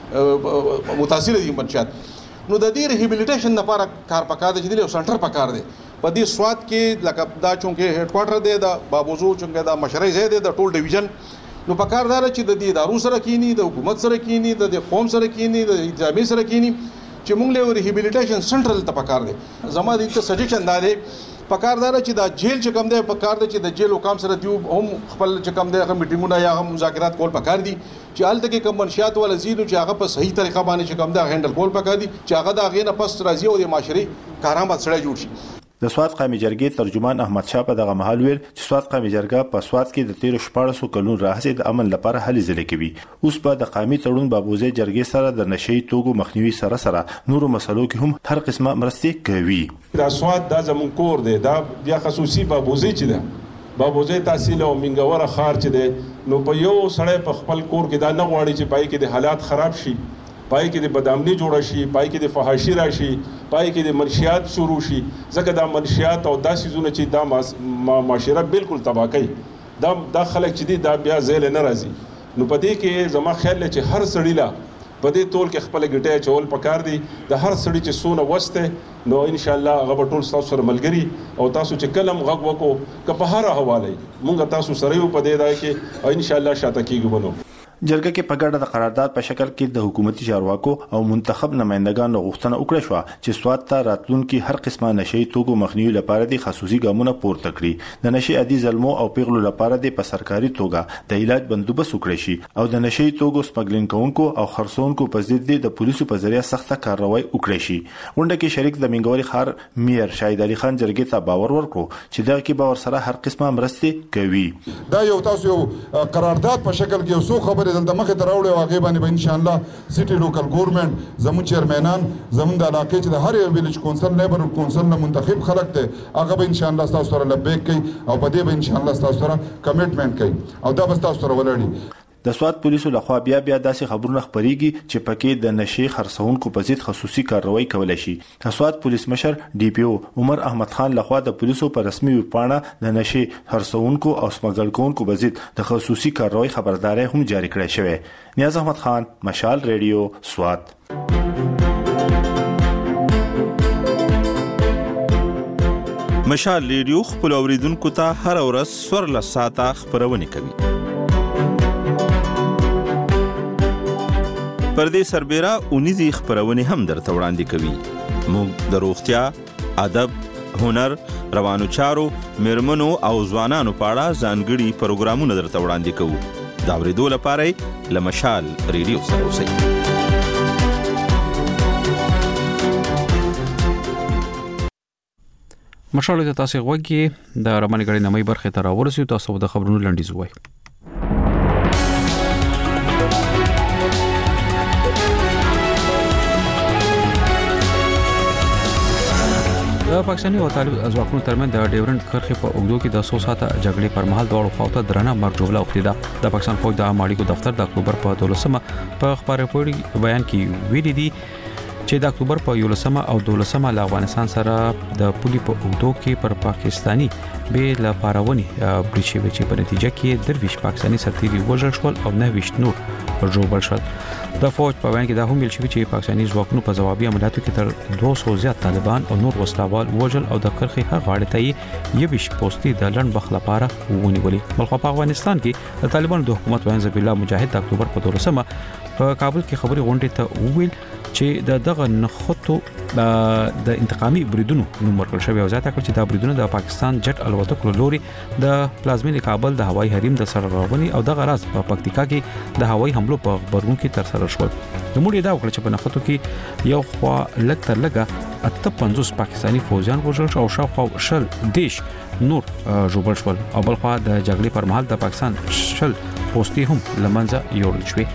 چې متاثر دي منشيات، نو د دې ریهابلیټیشن لپاره کار پکار دی چې یو سنټر پکار دی په دې سواد کې لکه دا چونکه هډ کوارټر دی دا بابوزو چونکه دا مشرۍ ځای دی د ټول ډیویژن. نو پکار دار چې د دې ادارو سره کینی، د حکومت سره کینی، د قوم سره کینی، د انتظامی سره کینی چې موږ له ریهابلیټیشن سنټرل ته پکار دی. زما د ته سجیشن دا دی پکار دار چې دا جیل چې کم دی پکار دی چې د جیل حکام سره دیو هم خپل چې کم دی هغه میټینګونه یا هم مذاکرات کول پکار دي چې الته کې کم منشيات ول زیدو چې هغه په صحیح طریقه باندې چې کم دی هندل کول پکار دي چې هغه دا غینه پس راځي او د معاشري کارآمد سره جوړ شي. د سواد قومي جرګې ترجمان احمد شاه په دغه محل ویل چې سواد قومي جرګه په سواد کې د تیر شپږ کلونو راهیسې د امن لپاره هلې ځلې کوي. اوس په د قومي تړون بابوزي جرګې سره د نشي توکو مخنیوي سره سره نورو مسلو کې هم هر قسمه مرستې کوي. دا سواد دا زمون کور دی، دا بیا خصوصي بابوزي چې ده بابوزي تحصیل او منګوره خار چې ده نو په یو سړی په خپل کور کې دا نه غواړي چې پای کې د حالات خراب شي، پای کې د بدامنی جوړ شي، پای کې د فحاشي راشي، پای کې د منشيات شروع شي. ځکه دا منشيات او داسې زونه چې دا معاشره بالکل تباہ کوي، دا د خلک چې دي دا بیا زیل نه راځي. نو پدې کې زما خیال چې هر سړی لا پدې ټول کې خپل ګټه چول پکار دي. د هر سړی چې سونه وسته نو ان شاء الله هغه ټول تاسو سره ملګری او تاسو چې کلم غږ وکړو که په هر حواله مونږ تاسو سره یو پدې دا کې او ان شاء الله شاته کېږو بنو. جرګه کې په ګډه د قرارداد په شکل کې د حکومتي چارواکو او منتخب نمائندګانو غوښتنه وکړه شو چې سواد ته راتلونکي هر قسمه نشي توکو مخنیوي لپاره د خصوصي ګامونه پورته کړي. د نشي عادي ظلمو او پیغلو لپاره د په سرکاري توګه د علاج بندوبست وکړي شي او د نشي توکو سمګلینګ کوونکو او خرڅونکو په ضد د پولیسو په ذریعہ سخت کارروای وکړي شي. ونده کې شریک د منګوري خار میر شاهد علي خان جرګې ته باور ورکړو چې دا کې باور سره هر قسمه مرستې کوي. دا یو تاسو یو قرارداد په شکل کې اوسو خبره دلته مخه تراوړې واقع باندې به ان شاء الله سټي لوکل ګورنمنت زمون چیرمنان زمون د علاقې چې د هر یو ویلیج کونسل لیبر کونسل نه منتخب خلک ته هغه به ان شاء الله تاسو سره لبیک کوي او په دې به ان شاء الله تاسو سره کمټمنټ کوي او دا به تاسو سره ولري. د سواد پولیسو لخوا بیا بیا داسې خبرونه خبريږي چې پکې د نشي خرڅونکو په ضد خصوصي کارروای کولای شي. د سواد پولیس مشر ډي پی او عمر احمد خان لخوا د پولیسو په رسمي ویبپاڼه د نشي خرڅونکو او سمګلکونکو په ضد د خصوصي کارروای خبرداري هم جاری کړې شوې. نیاز احمد خان، مشال ریډیو، سواد. مشال ریډیو خپل اوریدونکو ته هر ورځ سورله ساعته خبرونه کوي. پر دې سربېره اونیزي خبرونه هم درته وړاندې کوي. موږ د روغتیا، ادب، هنر، روانو چارو، میرمنو او ځوانانو په اړه ځانګړي پروګرامونه درته وړاندې کوو. دا ورېدو لپاره له مشال ریډیو سره اوسئ. مشال د تاسو غوږی د رمنګړې نمای برخه ته راورسېو. تاسو د خبرونو لنډیز وای. د پاکستاني او طالب ځواکونو ترمنځ د ډیورنډ کرښې په اوږدو کې د څو ساعته جګړې پر مهال دواړو خواوو درنه مرګ جوړه وکړه. د پاکستان فوج د اماړیکو دفتر د اکتوبر په دولسمه په خبرپوړي بیان کې ویلي دي چې د اکتوبر په یولسمه او دولسمه له افغانستان سره د پولي په اوږدو کې پر پاکستاني به لا پاراوني بریښي چې په نتیجه کې درویش پاکستاني سرتیري وژل شول او نه ویشت نور ژوبل شول. د فوج په بیان کې دا هم ویل شوی چې پاکستاني ځواکونو په ځوابي عملیاتو کې تر دوه سوه زیات طالبان او نور وسلوال وژل او د کرخې هغه غاړې ته یې یویش پوسټي د لړن بخ لپاره ونیولې. بلخو په افغانستان کې د طالبانو د حکومت وایي ذبیح الله مجاهد د اکتوبر په دولسمه په کابل کې خبري غونډې ته وویل چې د دغه نخښتو د انتقامي بریدونو نوم ورکړل شوی او ځکه چې دا بریدونه د پاکستان جټ الوتکو لوري د پلازمینې کابل د هوایي حریم د سرغړونې او دغه راز په پکتیکا کې د هوایي حملو په خبرونو کې تر سره شول. نوموړي دا وکړه چې په نخښتو کې یو خوا لږ تر لږه اته پنځوس پاکستاني فوجیان وژل شو او شاوخوا شل دیش نور ژوبل شول او بل خوا د جګړې پر مهال د پاکستان شل پوسټي هم لمنځه یوړل شوې.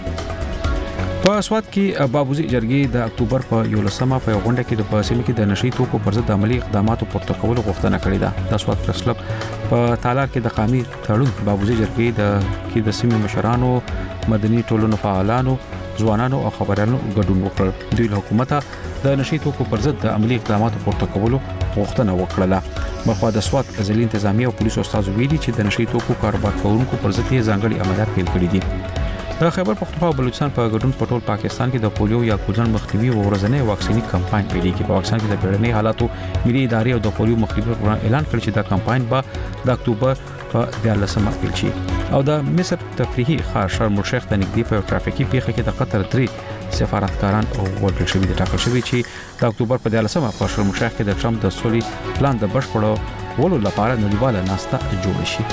په سواد کې بابوزي جرګې د اکتوبر په یولسمه په غونډه کې د پاسمه کې د نشي توکو پر ضد عملی اقداماتو پورته کولو غوښتنه کړې ده. د سواد پریس کلب په تالار کې د قامي تړون بابوزي جرګې د کې د سیمې مشرانو، مدني ټولنو فعالانو، ځوانانو او خبريالانو ګډون وکړ. دوی له حکومت د نشي توکو پر ضد د عملی اقداماتو پورته کولو غوښتنه وکړه. مخه د سواد ځلین انتظامی او پولیسو استاد ویلي چې د نشي توکو کاروبار کوونکو پر ضد یې ځانګړي عملیات پیل کړي دي. د خیبر پختونخوا او بلوچستان په ګډون په ټول پاکستان کې د پولیو یا کوزن مخنیوي او ورځنی واکسینی کمپاین پیل کیږي. په واکسین کې د بیړني حالاتو ملي ادارې او د پولیو مخنیوي پروګرام اعلان کړ چې دا کمپاین به د اکتوبر په دیارلسمه پیل شي. او د مصر تفریحي ښار شرم الشیخ ته نږدې په ټرافیکي پیښه کې د قطر درې سفارتکاران او وډل شوی د ټاکل شوی چې د اکتوبر په دیارلسمه په شرم الشیخ کې د ټرمپ د سولې پلان د بشپړو ولو لپاره نړیواله ناسته جوړ شي.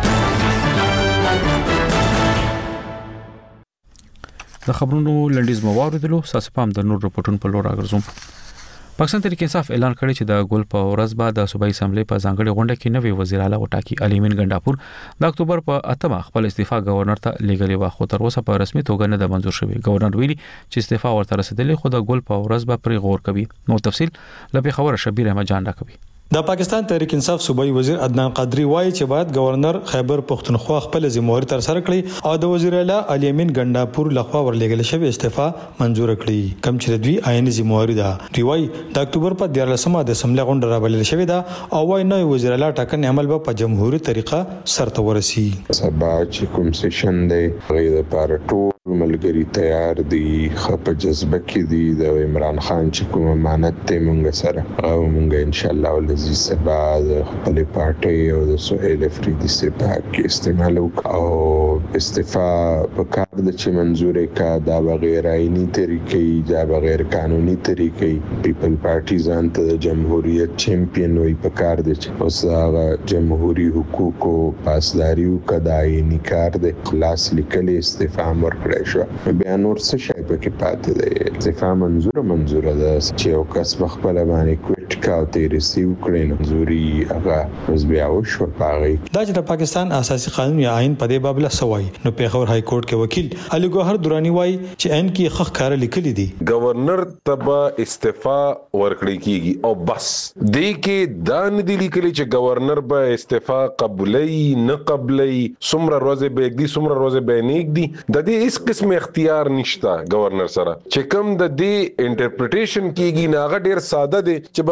د خبرونو لنډیز مو واوریدلو. ساسه پام د نور رپورټونو په لور راګرځوم. پاکستان تحریک انصاف اعلان کړی چې د ګل په ورځ بعد د صوبایي اسمبلی په ځانګړي غونډه کې نوی وزیر اعلی وټاکي. الیمین ګنداپور د اکتوبر په اتمه خپل استعفا گورنر ته لیږلی و، خو تر اوسه په رسمي توګه نه د منزور شوی. گورنر ویلي چې استعفا ورته رسیدلې، خو د ګل په ورځ به پرې غور کوي. نو تفصیل لپاره خبره شبیر احمد جان راکوي. د پاکستان تحریک انصاف صوبایي وزیر عدنان قادری وایي چې باید گورنر خیبر پختونخوا خپل ذمہواری تر سره کړي او د وزیر اعلی الیمین ګنداپور لخوا ورلېږل شوی استعفا منزور کړي، کوم چې د دوی عیني ذمہواری ده. دی وایي د اکتوبر په دیارلسمه د اسمبلی غونډه راوړل شوې ده او وایي نوی وزیر اعلی ټاکنې عمل به په جمهوریت طریقه سرته ورسي. سبا چې کوم سیشن دی غیر لپاره ټول ملګری تیار دي، خپ جذبه کې دي. د عمران خان چې کوم امانت ته مونږ سره او مونږ ان شاء الله ولزي سبا د خپل پارټي او د سهیل افریدي سپا کې استعمال او استعفا په کار د چې منزورې کا دا بغیر آئینی طریقې دا بغیر قانوني طریقې پیپل پارټي ځان ته د جمهوریت چیمپئن وي په کار دي چې اوس هغه جمهوریت حقوقو پاسداریو کدا آئینی کار د خلاص لیکل استعفا ورکړ شو. بیا نور څه شي په کې پاتې دی. استعفا منزور منزور ده چې یو کس خپل باندې کوټ کا او تی ریسیو کړي منزوري هغه اوس بیا وشو پاره. دا چې د پاکستان اساسي قانون یا آئین په دې باب له سوای نو پیښور های کورټ کې وکیل علي ګوهر درانی وایي چې ان کې خخ کار لیکلي دي. گورنر تبا استعفا ورکړي کیږي او بس دې کې دا نه دي لیکلي چې گورنر به استعفا قبولې نه قبولې سمره روزه به دي سمره روزه به نه دي. د دې اس قسم اختیار نشته گورنر سره چې کوم د دې انټرپریټیشن کیږي ناغه ډیر ساده دي چې بس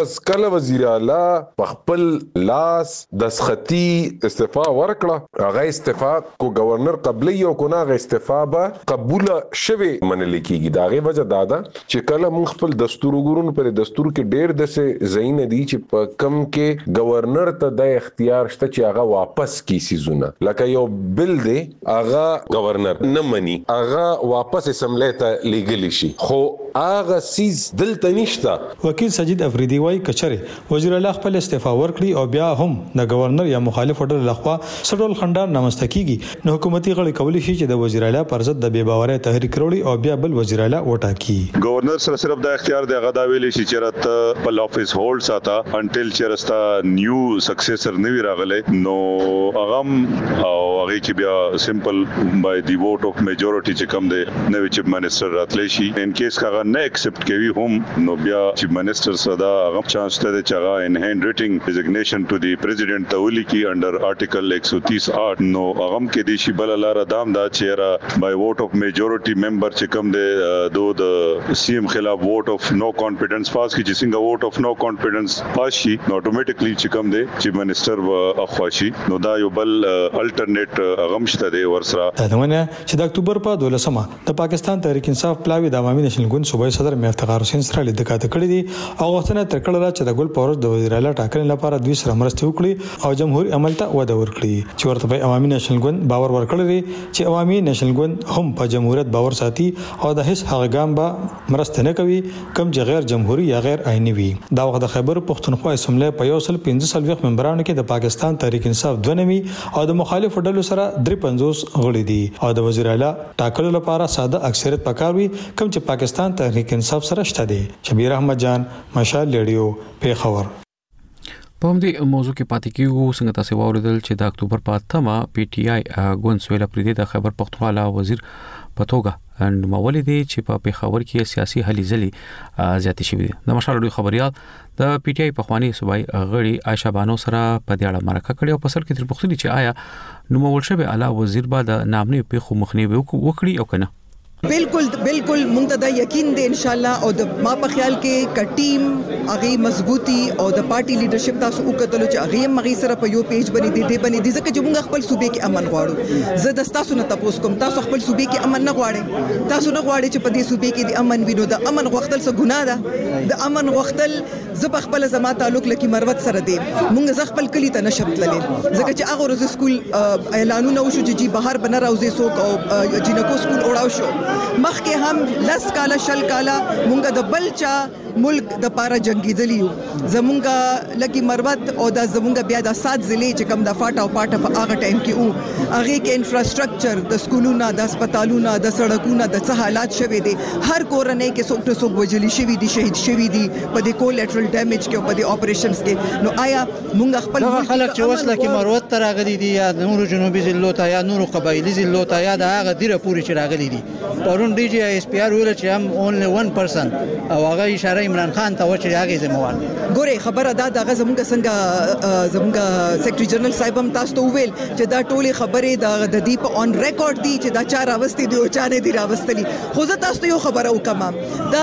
بس کله وزیر اعلی په خپل لاس دسخطي استعفا ورکړه هغه استعفا کو گورنر قبلی او کو نه استعفا به قبول شوه منل کیږي دا غي وجه دا ده چې کله موږ خپل دستور وګورو پر دستور کې ډېر د څه زین دي چې په کم کې گورنر ته د اختیار شته چې هغه واپس کی سيزونه لکه یو بل دی هغه گورنر نه مني هغه واپس اسمبلی ته لیګل شي خو هغه سیز دلته نشته. وکیل سجید افریدی وايي کچره وزیر اعلی خپل استعفا ورکړي او بیا هم د گورنر یا مخالف ډلو لخوا سټول خندان نامسته کیږي نو حکومتي غړي کولی شي چې د وزیر اعلی پر ضد د بے باورۍ تحریک وروړي او بیا بل وزیر اعلی وټاکي. گورنر سره صرف د اختیار د غدا ویلې شي چې رات په افیس هولډ ساته انټل چې راستا نیو سکسیسر نوی راغله نو اغم او هغه کې بیا سمپل بای دی ووټ اف میجورټي چې کم دی نوی چیف منسٹر راتلی شي ان کیس کا نه ایکسپټ کوي هم نو بیا چیف منسٹر صدا هغه چانس ته چې هغه ان هاند ریټینګ ډیزګنیشن ټو دی پریزیډنټ تولی کی انډر آرټیکل one thirty eight نو هغه کې دی شي بل لار دام دا چې بای ووټ اف میجورټي ممبر چې کم دی دو د سی ایم خلاف ووټ اف نو کانفیډنس پاس کی چې څنګه ووټ اف نو کانفیډنس پاس شي نو اتوماتیکلی چې کم دی چیف منسٹر اخواشي نو دا یو بل الټرنیټ غمشته دی ورسره دا نمونه چې د اکتوبر په دولسمه د پاکستان تحریک انصاف پلاوی د عوامي نشنل ګوند صوبایي صدر میافتخار حسین سره لیدل کاته کړی دي او غوښتنه تر کړه چې د ګل پورز د وزیر اعلی ټاکنې لپاره دوی سره مرسته وکړي او جمهوریت عمل ته وده ورکړي چې ورته په عوامي نشنل ګوند باور ورکړی چې عوامي نشنل ګوند هم په جمهوریت باور ساتي او د هیڅ هغه ګام به مرسته نه کوي کوم چې غیر جمهوریت یا غیر آئینی وي. دا وخت د خیبر پښتونخوا اسمبلی په یو سل پنځه څلوېښت ممبرانو کې د پاکستان تحریک انصاف دوه نوي او د مخالفو ډلو سره درې پنځوس غړي دي او د وزیر اعلی ټاکلو لپاره ساده اکثریت پکاروي کوم چې پاکستان تحریک انصاف سره شته دي. شبیر احمد جان مشال ریډیو پیښور. په همدې موضوع کې پاتې کیږو څنګه تاسو واوریدل چې د اکتوبر په اتمه پی ټی آی ګوند سویل پردي د خیبر پختونخوا وزیر په توګه نومولې دي چې په پیښور کې سیاسي هلي ځلي زیاتې شوې دي. د مشال ډوډۍ خبريال د پی ټی آی په خواني صوبایي غړي عائشہ بانو سره په دې اړه مرکه کړې او په سر کې تر پوښتنې چې آیا نومول شوی اعلی وزیر به د نامنې پیښو مخنیوي وکړي او کنه. بالکل بالکل مونږ ته دا یقین دی ان شاء الله او د ما په خیال کې ک ټیم هغه مضبوطی او د پارټي لیډرشپ تاسو وکړل چې هغه مغي سره په یو پیج باندې دی دی باندې دي ځکه چې مونږ خپل صوبې کې امن غواړو. زه د تاسو نه تاسو کوم تاسو خپل صوبې کې امن نه غواړئ تاسو نه غواړئ چې په دې صوبې کې د امن وینو د امن غوښتل څه ګناه ده. د امن غوښتل زه په خپل زما تعلق لکه مروت سره دی مونږ ز خپل کلی ته نشم تللی ځکه چې هغه ورځ سکول اعلانونه وشو چې جی بهر بنه راوځي سوک او جنکو سکول اوړاو شو مخکې هم لس کاله شل کاله مونږ د بلچا ملک د پاره جنگیدلیو زمونږه لکه مروت او د زمونږه بیا د سات ضلع چې کم د فاټا او پاټا په هغه ټایم کې وو هغه کې انفراستراکچر د سکولونو د هسپتالونو د سړکونو د څه حالات شوي دي هر کورنۍ کې څوک څوک وجلی شوي دي شهید شوي دي په دې کولیټرل ډیمیج کې او په دې اپریشنز کې. نو آیا مونږ خپل خلک چې وسله کې مروت ته راغلي دي یا نورو جنوبي ضلعو ته یا نورو قبایلی ضلعو ته یا د هغه دیره پوری چې راغلي دي پرون ډي جی اس پی آر ویل چې هم اونلی one percent او هغه اشاره عمران خان ته و چې هغه ذمہوار ګوره خبره دا دغه زمونږ څنګه زمونږ سیکریټری جنرال صاحب هم تاسو ته ویل چې دا ټولي خبره د د دی په اون ریکارډ دي چې دا چا راوستي دي او چا نه دي راوستلي. خو زه تاسو ته یو خبره وکم دا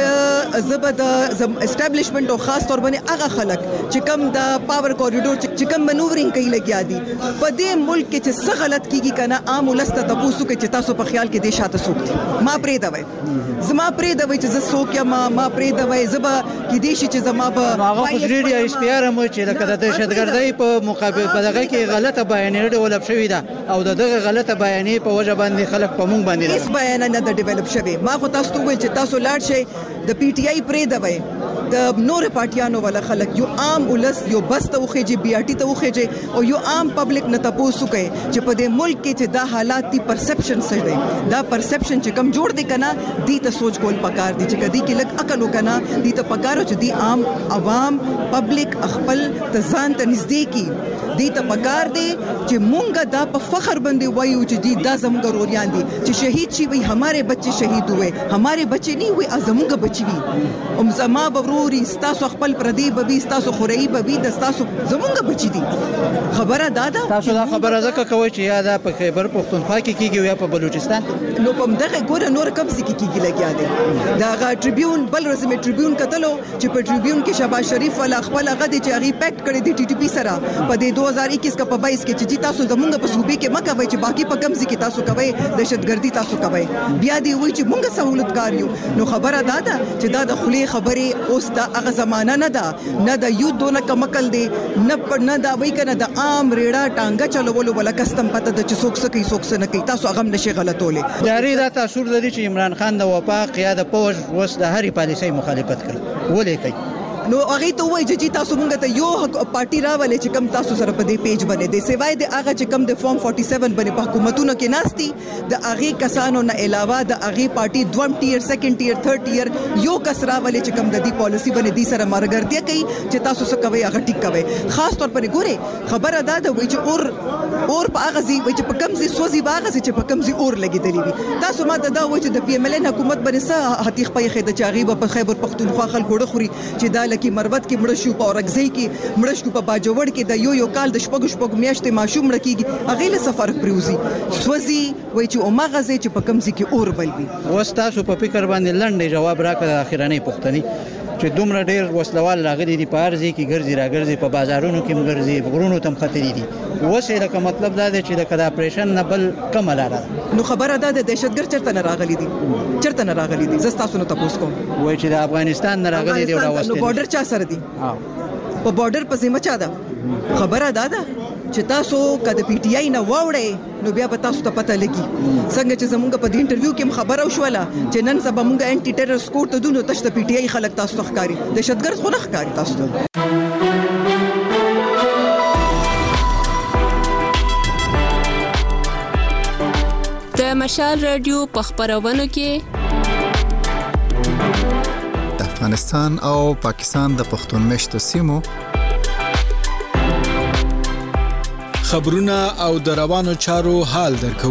د زبد اسټابلیشمنت او خاص تور باندې هغه خلک چې کم د پاور کوریډور چې کم منوورینګ کوي لګیا دي په دې ملک کې چې څه غلط کیږي کنه عام ولسته تاسو کې چې تاسو په خیال کې دې شاته سوک ما پرې دا وای زما پرې دا وای چې زه سوک یم ما پرې دا وای زبا کې دې شي چې زما په هغه فجری اس پی ار مو چې د دهشتګردۍ په مقابل په دغه کې غلطه بیانې ډیولپ شوې ده او دغه غلطه بیانې په وجه باندې خلک په مونږ باندې هیڅ بیان نه د ډیولپ شوی. ما خو تاسو ته ویل چې تاسو لاړ شئ د پی ټی آی پرې دا وای د نور پارټیانو ولا خلک یو عام ولس یو بس ته وخېږي بی آر ټی ته وخېږي او یو عام پبلک نه تاسو کوي چې په دې ملک کې چې دا حالات دي پرسپشن څه دی دا پرسپشن چې کم جوړ دي کنه دې ته سوچ کول پکار دي چې کدي کې لګ عقل وکنه دې ته پکارو چې دې عام عوام پبلک خپل ته ځان ته نږدې کی دې ته پکار دي چې مونږه دا په فخر باندې وایو چې دې دا زموږ روریان دي چې شهید شي وي हमारे बच्चे शहीद हुए हमारे बच्चे नहीं हुए زموږ بچي وي ام زما ضروري تاسو خپل پردي ببي تاسو خوري ببي د تاسو زمونږ بچی دي خبره دادا تاسو دا خبره زکه کوي چې یا دا په خیبر پختونخوا کې کیږي یا په بلوچستان نو په دغه ګوره نور کم څه کې کیږي لګیا دي دا غا ټریبیون بل رسمي ټریبیون کتلو چې په ټریبیون کې شهباز شریف ولا خپل هغه د چاغي پټ کړی دی ټي ټي پی سره په د دوه هزار اکیس کا په بایس کې چې تاسو زمونږ په صوبې کې مکه وای چې باقي په کم ځای کې تاسو کوي دهشتګردي تاسو کوي بیا دی وای چې مونږ سہولتکار یو نو خبره دا ده چې دا د خلی خبره اوس دا هغه زمانہ نه ده نه د یو دونه کمکل دی نه نه دا وای کنه د عام ریړه ټانګه چلولو ولا کستم پته د چې څوک څه کوي څوک څه نه کوي تاسو هغه نشي غلطولې جاری دا تاثیر لري چې عمران خان د وفاق یا د پوج وس د هرې پالیسۍ مخالفت کوي ولې کوي نو هغه ته وایي چې تاسو مونږ ته یو پارټي راولې چې کم تاسو سره په دې پیج باندې د سیوای د هغه چې کم د فارم سیالیس باندې په حکومتونو کې ناشتي د هغه کسانو نه علاوه د هغه پارټي دویم ټیر سیکنډ ټیر تھرد ټیر یو کس راولې چې کم د دې پالیسی باندې د سره مرګرتیا کوي چې تاسو څه کوي هغه ټیک کوي خاص طور پر ګوره خبره ده د وایي چې اور اور په هغه ځای وایي چې په کم ځای سوځي باغ چې په کم ځای اور لګیدلی وي تاسو ماته دا وایي چې د پی ایم ال ان حکومت باندې څه حقیقت په خېده چاغي په خیبر پختونخوا خلکو خوري چې دا لکه مروت کې شو په اورګزی کې مړ شو په باجوړ کې د یو یو کال د شپږ شپږ میاشتې ماشوم مړ کیږي هغه له سفر پروزي سوځي وای چې اومغه زی چې په کم ځای کې اور بل وي وستا سو په فکر باندې لنډ جواب راکړه اخیرانه پښتني چې دومره ډیر وسلوال راغلي دي په ارزي کې ګرځي راګرځي په بازارونو کې مګرځي غرونو تم خطرې دي وسه لکه مطلب دا دی چې د کدا اپریشن نه بل کم لاره نو خبره ده د دهشتګر چرته نه راغلي دي چرته نه راغلي دي زستا سونه تاسو کوم وای چې د افغانستان نه راغلي دي او راوستي نو بارډر چا سره دي په بارډر په ذمہ چا ده خبره ده ده چې تاسو کده پی ټی آی نه واوړې نو بیا به تاسو ته پته لګي څنګه چې زمونږ په دې انټرویو کې خبره وشوله چې نن سبا مونږ انټي ټیرر سکوټ ته دونو تاسو ته پی ټی آی خلک تاسو ته ښکاری دهشتګرد خو نه ښکاری تاسو ته د مشال رادیو په خبرونو کې د افغانستان او پاکستان د پښتون مشتو سیمو خبرونه او د روانو چارو حال درکو.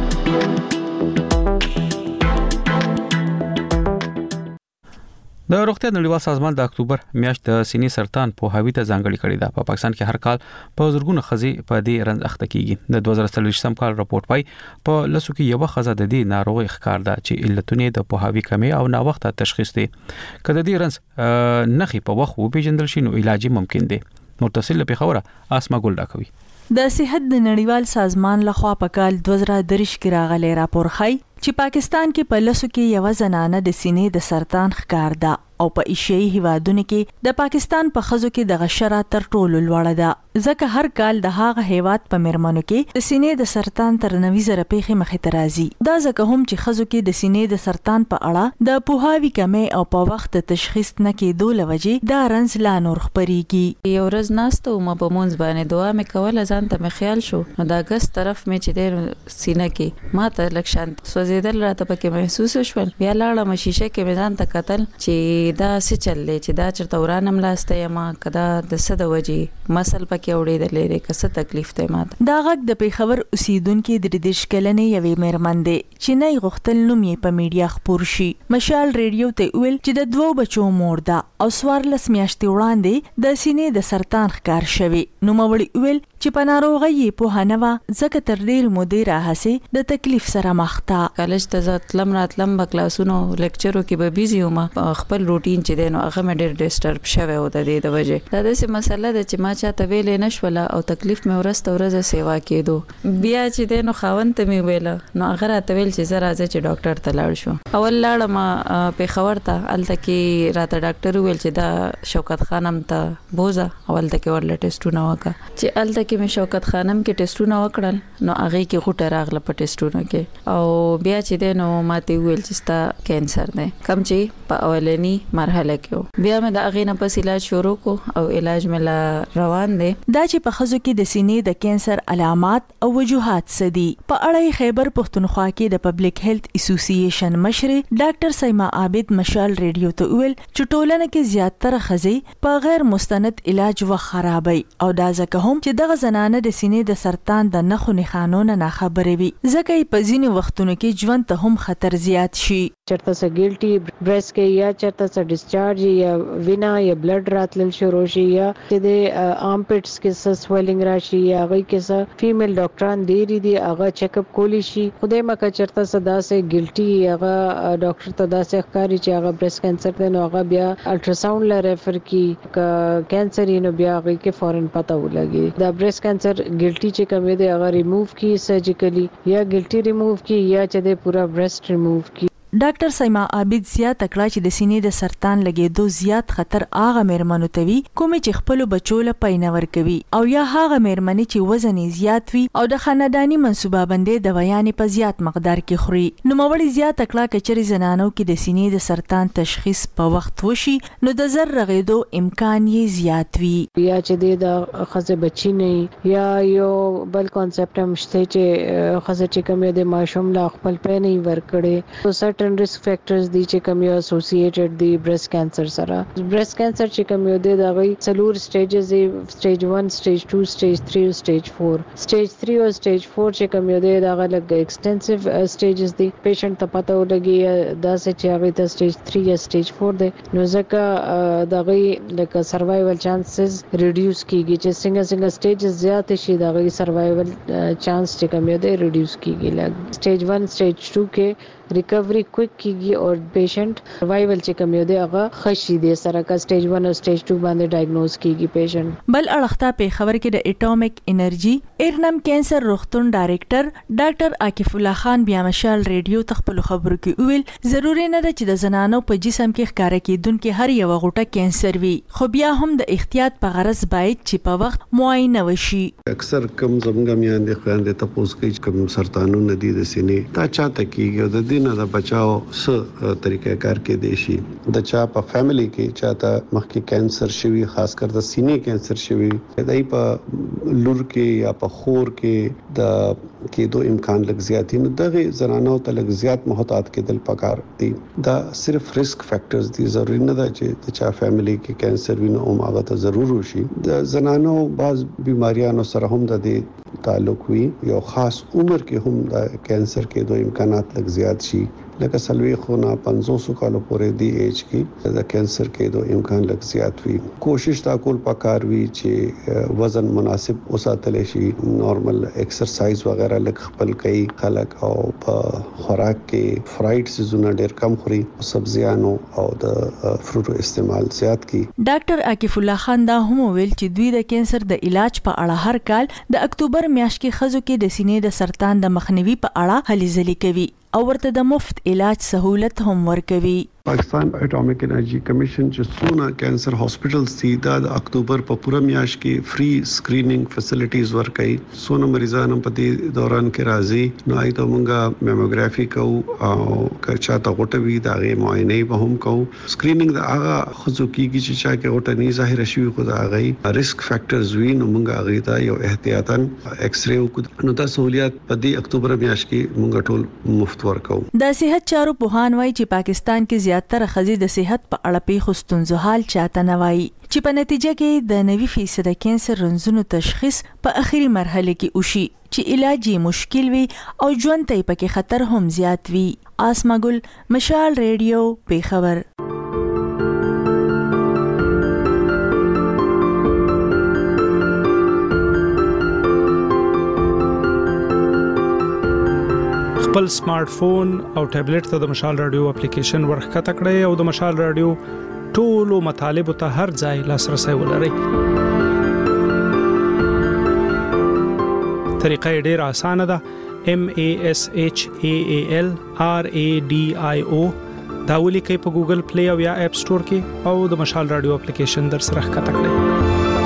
د روغتیا نړیوال سازمان د اکتوبر میاشت د سینې سرطان په هاوی ته ځانګړي کړی ده. په پاکستان کې هر کال په زرګونو خزي په دې رنځ اخته کیږي. د دوه زره څلوېښتم کال راپور پای په لسو کې یو خزه د دې ناروغي ښکار ده چې علتونه د په هاوی کمی او نا وخت تشخیص دي. کله دې رنځ نخي په وخت و پیژندل شي نو علاج ممکن دی. متصل په خبره اسما ګل ډاکوي. د صحت د نړیوال سازمان لخوا په کال دوه زره درې کې راغلی راپور ښيي چې پاکستان کې په لسو کې یو زنانه د سینې د سرطان ښکار ده او په ایشیایي هیوادونو کې د پاکستان په خزو کې د غشره تر ټولو لوړه ده. ځکه هر کال د هغه هیواد په مرمنو کې د سینې د سرطان تر نوي زره پیښې مخې ته راځي. دا ځکه هم چې خزو کې د سینې د سرطان په اړه د پوهاوي کمی او په وخت تشخیص نه کېدو لوجې دا رنځ لا نور خپريږي. یو ورځ ناستو ما په مونږ باندې دعا مې کوله ځان ته مې خیال شو نو دا ګس طرف مې چې د سینې کې ما ته لکشان سوځیدل راته پکې محسوس شول. بیا لاړم شیشه کې مې ځان ته کتل چې دا څه چلې چې دا چرته ورانم لاسته ما کدا د صد وجې مسل پکې وړې د لري کسه تکلیف ته ماته. دا غږ د پیښور اوسیدونکو د دریدش کلنې یوې مېرمن دی چې نه غختل نوم یې په میډیا خپور شي. مشال ریډیو ته ویل چې د دوو بچو مور ده او سوارلس میاشتې وړاندې د سینې د سرطان ښکار شوی. نو مړی ویل چې په ناروغي په هنوا ځکه تر ډیر مودې راهسي د تکلیف سره مخ تا. کالج ته ځتلم راتلم په کلاسونو لیکچرو کې به بيزي وم خپل روټین چې دینو هغه مې ډیر ډیسټرب شوی و د دې د وجه. دا د څه مسله ده چې ما چاته ویلې نشوله او تکلیف مې ورسته ورځ سیوا کېدو. بیا چې دینو خاوند ته مې ویل نو هغه راته ویل چې زه راځم چې ډاکټر ته لاړ شو. اول لاړم په خبر ته الته کې راته ډاکټر ویل چې دا شوکت خانم ته بوزا اول ته کې ورل ټیسټونه وکړه. چې الته کې مې شوکت خانم کې ټیسټونه وکړل نو هغه کې غوټه راغله په ټیسټونو کې او بیا چې دینو ماته ویل چې ستا کینسر دی کم چې په اولنی مرحله کې. بیا مې د هغه نه پس علاج شروع کو او علاج مې روان دی. دا چې په خزو کې د سینې د کینسر علامات او وجوهات سدي په اړه خیبر پښتونخوا کې د پبلک هیلث اسوسییشن مشر ډاکټر سیما عابد مشال ریډیو ته ویل چې ټولنه کې زیاتره خزي په غیر مستند علاج و خرابي او دا ځکه هم چې دغه زنانه د سینې د سرطان د نخو نښانونو نه خبرې وي ځکه په ځینې وختونو کې ژوند ته هم خطر زیات شي. چرته سګیلټي برس کې یا چرته سا ډیسچارج یا وینا یا بلډ راتلل شروع شي یا د آرمپټس کې څه سویلینګ راشي یا هغه کې څه فیمیل ډاکټران دی دی هغه چیک اپ کولی شي خدای مکه چرته صدا سه ګلټي هغه ډاکټر ته دا څه ښکاری چې هغه بریسټ کینسر دی نو هغه بیا الټراساوند ل ریفر کی کینسر یې نو بیا هغه کې فورن پته ولګي دا بریسټ کینسر ګلټي چې کوم دی هغه ریموو کی سرجیکلی یا ګلټي ریموو کی یا چې د پورا بریسټ ریموو کی. ډاکټر سیما عابد زیات کړه چې د سینې د سرطان لګېدو زیات خطر هغه مېرمنو ته وي کومې چې خپل بچو له پاینور کوي او یا هغه مېرمنې چې وزن زیات وي او د خاندانی منصوبه بندې د ویانې په زیات مقدار کې خوري. نو موري زیات کړه کچري زنانو کې د سینې د سرطان تشخیص په وخت وشي نو د زر رغېدو امکان یې زیات وي. یا چې د خزه بچی نه یا یو بل کانسپټ هم شته چې خزه چې کومه د ماشوم لا خپل پې نه ور کړي risk factors دي چې کوم یو associated دي breast cancer سره. breast cancer چې کوم یو دي دا غي څلور stages دي stage one stage two stage three او stage four. stage three او stage four چې کوم یو دي دا غلګ extensive uh, stages دي patient ته پته ولګي دا چې هغه ته stage three یا stage four دي نو ځکه uh, دا غي لکه survival chances reduce کیږي چې څنګه څنګه stages زیات شي دا غي survival uh, chance چې کوم یو دي reduce کیږي. لکه stage one stage two کې ریکوری کویک کیږي او پیشنٹ سروایول چې کوم یو دی هغه خشي دی سره کا سټیج one او سټیج two باندې ډایګنوز کیږي پیشنٹ. بل اړخته په خبر کې د اټومیک انرژي ایرنم کینسر روغتون ډایریکټر ډاکټر عاکف الله خان بیا مشال ریډیو تخپل خبرو کې ویل ضروری نه ده چې د زنانو په جسم کې ښکارا کیدونکو هر یو غوټه کینسر وي خو بیا هم د احتیاط په غرض باید چې په وخت معاینه وشي. اکثر کم زمګم یاندې خويندې ته پوس کوي چې کوم سرطانونه دي د سینې دا چاته کیږي د دینه د بچاو څه طریقې کار کې دي شي د چا په فیملی کې چاته مخکې کینسر شوی خاص کر د سینې کینسر شوی دای په لور کې یا په خور کې د کېدو امکان لږ زیات دي دغه زنانو ته لږ زیات محتاط کېدل پکار دي. دا صرف ریسک فیکٹرز دي ضروري نه ده چې د چا فیملی کې کینسر وي نو هغه ته ضرور وشي. د زنانو بعض بیماریانو سره هم د تعلق وي یو خاص عمر کې هم د کینسر کېدو امکانات لږ زیات شي لکه سلوي خونه پنځوس کالو پورې دی ایج کې د کینسر کېدو امکان لږ زیات وي. کوشش تا کول پکار وي چې وزن مناسب وساتل شي نارمل ایکسرسایز وغیرہ لږ خپل کوي خلک او په خوراک کې فرایډ سيزونه ډېر کم خوري سبزیانو او د فروټو استعمال زیات کړي. ډاکټر عاکف الله خان دا هم ویل چې دوی د کینسر د علاج په اړه هر کال د اکتوبر میاشت کې خزو کې د سینې د سرطان د مخنیوي په اړه هلې ځلې کوي او ورته د مفت علاج سہولت هم ورکوي. پاکستان اټومیک انرژي کمیشن چې څونه کینسر هاسپټلز دي د اکتوبر په پوره میاشت کې فری سکرینینګ فیسیلیټیز ورکوي. څونه مریضان په دې دوران کې راځي نو آی ته مونږه میموګرافي کوو او کچا ته غوټوي دا غي معاینه به هم کوو. سکرینینګ د هغه خصو کیږي چې چا کې غوټه نه ظاهر شي خو دا غي ریسک فیکٹرز وي نو مونږه هغه ته یو احتیاطاً ایکس ری وکړو نو دا سہولیت په دې اکتوبر میاشت کې مونږ ټول مفت ورکوو. د صحت چارو پوهان وایي چې پاکستان کې زیاتره خزي د صحت په اړه په خستونزو حال چاته نه وایي چې په نتیجه کې د نوي فیصد کینسر رنځونو تشخیص په اخري مرحله کې وشي چې علاج یې مشکل وي او ژوند ته پکې خطر هم زیات وي. آسما ګل مشال ریډیو په خبر. خپل سمارټ فون او ټابلیټ ته د مشال رادیو اپلیکیشن ورخکته کړئ او د مشال رادیو ټولو مطالبه ته هر ځای لاسرسي ولرئ. طریقه ډیره اسانه ده. M A S H A A L R A D I O دا ولیکئ په ګوګل پلی او یا اپ سٹور کې او د مشال رادیو اپلیکیشن در سره ښکته کړئ.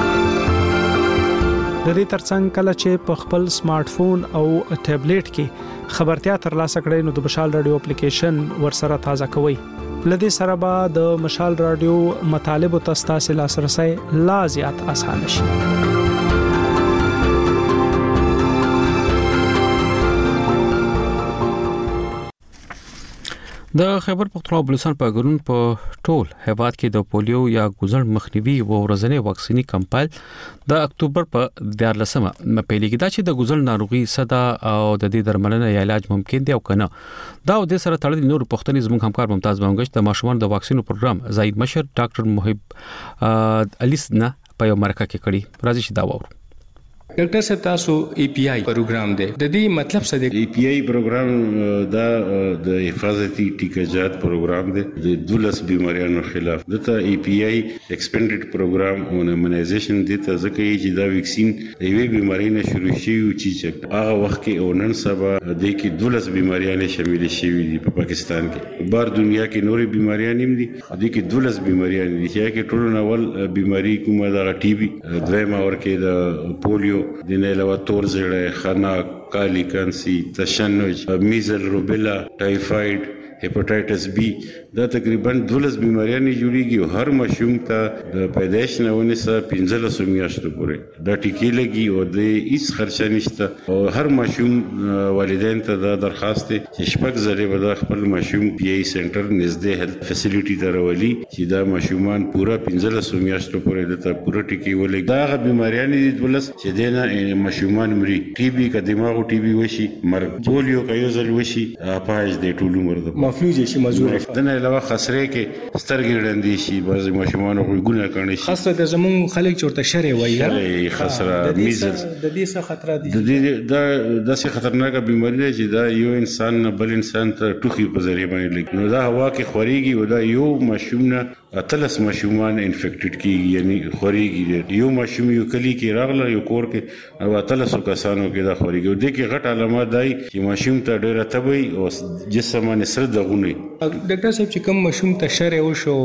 د دې ترڅنګ کله چې په خپل سمارټ فون او ټابلیټ کې خبرتیا ترلاسه کړئ نو د مشال رادیو اپلیکیشن ورسره تازه کوئ. لدې سره به د مشال رادیو مطالب او تاسو لاسرسي لا زیات اسانه شي. د خیبر پختونخوا بلوچستان په ګرون په ټول هیواد کې د پولیو یا ګوزړ مخنیوي او ورځنی واکسینی کمپاین د اکتوبر په دیارلسمه پیلېږي دا چې د ګوزړ ناروغي صدا او د دې درملنه یا علاج ممکن دی او کنه دا د سره تړلې نور پښتني زموږ همکار ممتاز بنګش د ماشومان د واکسینو پروګرام زاید مشر ډاکټر محب الیسنا په یو مرکه کې کړي راځي چې دا وورو ډاکټر صاحب تاسو ای پی آی پروګرام دی د دې مطلب څه دی؟ ای پی آی پروګرام دا د حفاظتي ټیکاجات پروګرام دی د دولس بیماریانو خلاف دته ای پی آی ایکسپینډډ پروګرام او ایمونایزیشن دی ته ځکه چې دا ویکسین د یوې بیماری نه شروع شي او چې هغه وخت کې او نن سبا د کې دولس بیماریانه شامل شوي دي په پاکستان کې بار دنیا کې نورې بیماریان هم دي د کې دولس بیماریان دي چې کې ټول ناول بیماری کومه دا ټي بي دویمه ورکه د پولیو د نه علاوه تور زړه خناق کالی کانسی تشنج میزل روبیلا ټایفاید هپاتایټس بی دا تقریبا دولس بیماریاں جوړیږي او هر ماشوم ته د پیدایش نه ونیسه پنځلس میاشتو پورې دا ټیکې لګي او د هیڅ خرچه نشته او هر ماشوم والدین ته دا درخواست دی چې شپږ ځله به د خپل ماشوم پی ای سنټر نږدې هیلث فیسیلیټي ته راولي چې دا ماشومان پورا پنځلس میاشتو پورې د پورا ټیکې ولګي دا بیماریاں دي دولس چې دنه ماشومان مري ټي بي کا دماغ ټي بي وشي مرګ پولیو کا یو ځل وشي اپاج د ټولو مرده مفلوج شي مزور دنه علاوه خسرې کې سترګې ډندې شي بعض ماشومان غوګونه کړي شي خاصه د زمون خلک چورته شری وایي شری خسره میزل د دې څه خطر دي د دې دا داسې خطرناکه بیماری ده چې دا یو انسان نه بل انسان ته ټوخي په ذریعہ باندې لګي نو دا هوا کې خوريږي او دا یو ماشوم نه اتلس ماشومان انفیکټډ کیږي یعنی خوريږي یو ماشوم یو کلی کې راغله یو کور کې او اتلس کسانو کې دا خوريږي او د کې غټ علامات دی چې ماشوم ته ډېر تبي او جسم باندې سر دغونه ډاکټر صاحب چې کوم ماشوم ته شر او شو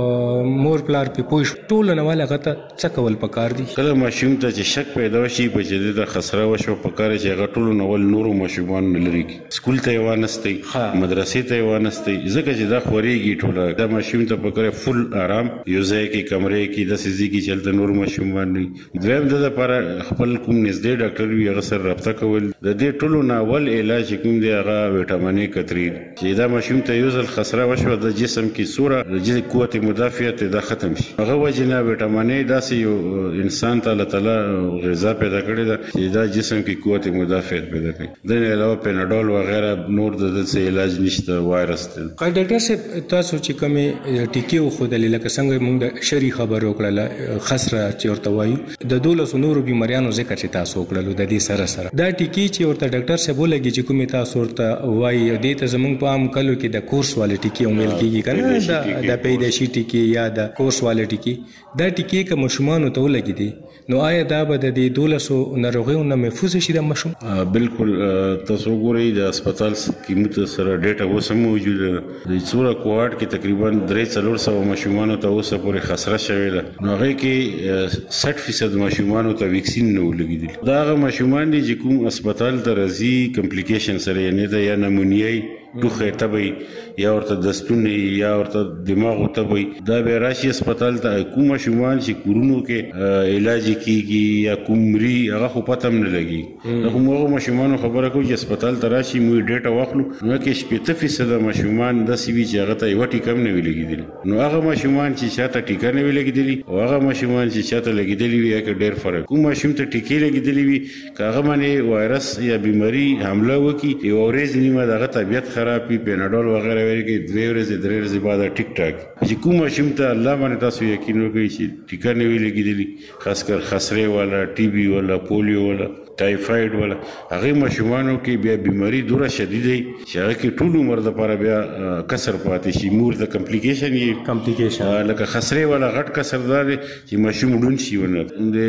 مور پلار په پوښ ټول نه والا غته څه کول پکار دي کله ماشوم ته چې شک پیدا شي په چې د خسره وشو پکاره چې غټول نو نور ماشومان لري سکول ته وانستي مدرسې ته وانستي ځکه چې دا خوريږي ټول دا ماشوم ته پکاره فل آرام یو ځای کې کمرې کې د سيزي کې چلته نور ماشومان نه دویم د لپاره خپل کوم نږدې ډاکټر وي هغه سره رابطه کول د دې ټولو ناول علاج کوم دی هغه وټامین کتري چې دا ماشوم ته یو ځل خسره وشو د جسم کې سوره د جسم قوت مدافعت دا ختم شي هغه وجنه وټامین داسې یو انسان ته الله تعالی غذا پیدا کړی دا چې دا جسم کې قوت مدافعت پیدا کوي د نه علاوه پیناډول وغیرہ نور د څه علاج نشته وایرس ته ډاکټر صاحب تاسو چې کومه ټیکي خو د لکه څنګه موږ د شری خبرو کړل خسره چې ورته وایو د دولس نورو بیماریانو ذکر چې تاسو کړل د دې سره سره دا ټیکی چې ورته ډاکټر صاحب ولګي چې کومه تاسو ورته وایي د ته زمونږ په عام کلو کې د کورس والے ټیکی ومل کیږي کنه د پیدایشي ټیکی یا د کورس والے ټیکی دا ټیکی کوم مشمانو ته ولګي دي نو آیا دا به د دې دولسو ناروغیو نه محفوظ شي د مشوم بالکل تاسو ګورئ د هسپتال قیمت سره ډیټا اوس موجوده د څوره کوارټ کې تقریبا درې څلور سو ماشومان ته اوسه پورې خسره شوې ده نو هغه کې سठ فیصد ماشومان ته ویکسین نه ولګیدل دا هغه ماشومان دي چې کوم هسپتال ته راځي کمپلیکیشن سره یعنی دا یا نمونیای ټوخه تبي یا ورته دستونه یا ورته دماغ تبي دا به راشي هسپتال ته کوم شومان چې کورونو کې علاج کیږي یا کومري هغه خو پته نه لګي نو موږ ماشومان خبره کوو چې هسپتال ته راشي موږ ډیټا واخلو نو کې شپږ فیصد ماشومان د سی وی چې هغه ته یو ټیکم نه ویلګیدل نو هغه ماشومان چې شاته ټیکا نه ویلګیدل او هغه ماشومان چې شاته لګیدل وي کې ډیر فرق کوم ماشوم ته ټیکې لګیدل وي کاغه باندې وایرس یا بیماری حمله وکي یو ورځ نیمه دغه طبيعت خراب پی پیناډول وغیرہ ورګي دوه ورځې درې ورځې بعد ټیک ټاک چې کوم ماشوم ته الله باندې تاسو یقین وکړئ چې ټیکا نه ویلګیدل خاص کر خسرې والا ټي بي والا پولیو والا ټایفاید والا هغه ماشومانو کې بیا بیماری دوره شدید دی چې هغه کې ټول عمر لپاره بیا کسر پاتې شي مور د کمپلیکیشن یې کمپلیکیشن لکه خسرې والا غټ کسر دار چې ماشوم ډون شي ونه د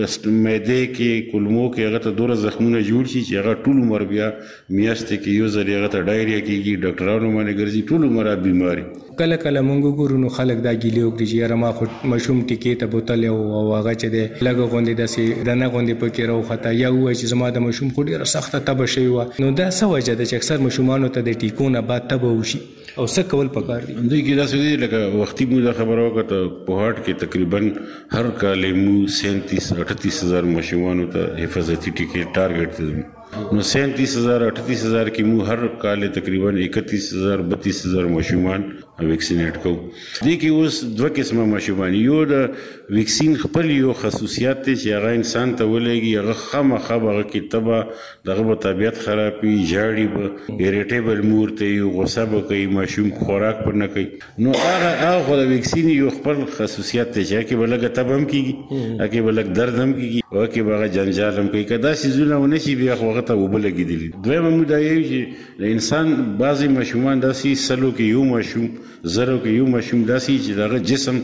معده کې کولمو کې هغه ته دوره زخمونه جوړ شي چې هغه ټول عمر بیا میاشت کې یو ځل هغه ته ډایریا کېږي ډاکټرانو باندې ګرځي ټول عمر بیماری کله کله مونږ ګورو نو خلک دا ګیلې وکړي چې یاره ما خو مشوم ټیکې ته بوتل او هغه چې د لګ غوندې داسې دنه غوندې پکې راوخته یا وایي چې زما د مشوم خو ډېره سخته تبه شوې وه نو دا څه وجه ده چې اکثر مشومانو ته د ټیکو نه بعد تبه وشي او څه کول پکار دي دوی کې داسې دي لکه وختي مو دا خبره وکړه په هارت کې تقریبا هر کال مو سینتیس اٹھتیس هزار مشومانو ته حفاظتي ټیکې ټارګټ نو سینتیس هزار اٹھتیس هزار کې مو هر کال تقریبا اکتیس هزار بتیس هزار ماشومان ویکسینیټ کوو. دې کې اوس دوه قسمه ماشومان، یو د ویکسین خپل یو خصوصیات دي چې هغه انسان ته ولګي، هغه خامخا هغه کې تبه دغه به طبیعت خرابي، ژاړي به، ایریټیبل مور ته یو غوسه به کوي، ماشوم خوراک پر نه کوي. نو هغه هغه خو د ویکسین یو خپل خصوصیت دی چې هغې به لږه تبه هم کېږي، هغې به لږ درد هم کېږي، هغې به هغه جنجال هم کوي. که دا څیزونه ونه شي بیا خو هغه ته اوبه لګېدلي. دویمه موږ دا یو چې د انسان بعضې ماشومان داسې سلو کې یو ماشوم، زرو کې یو ماشوم داسې چې دغه جسم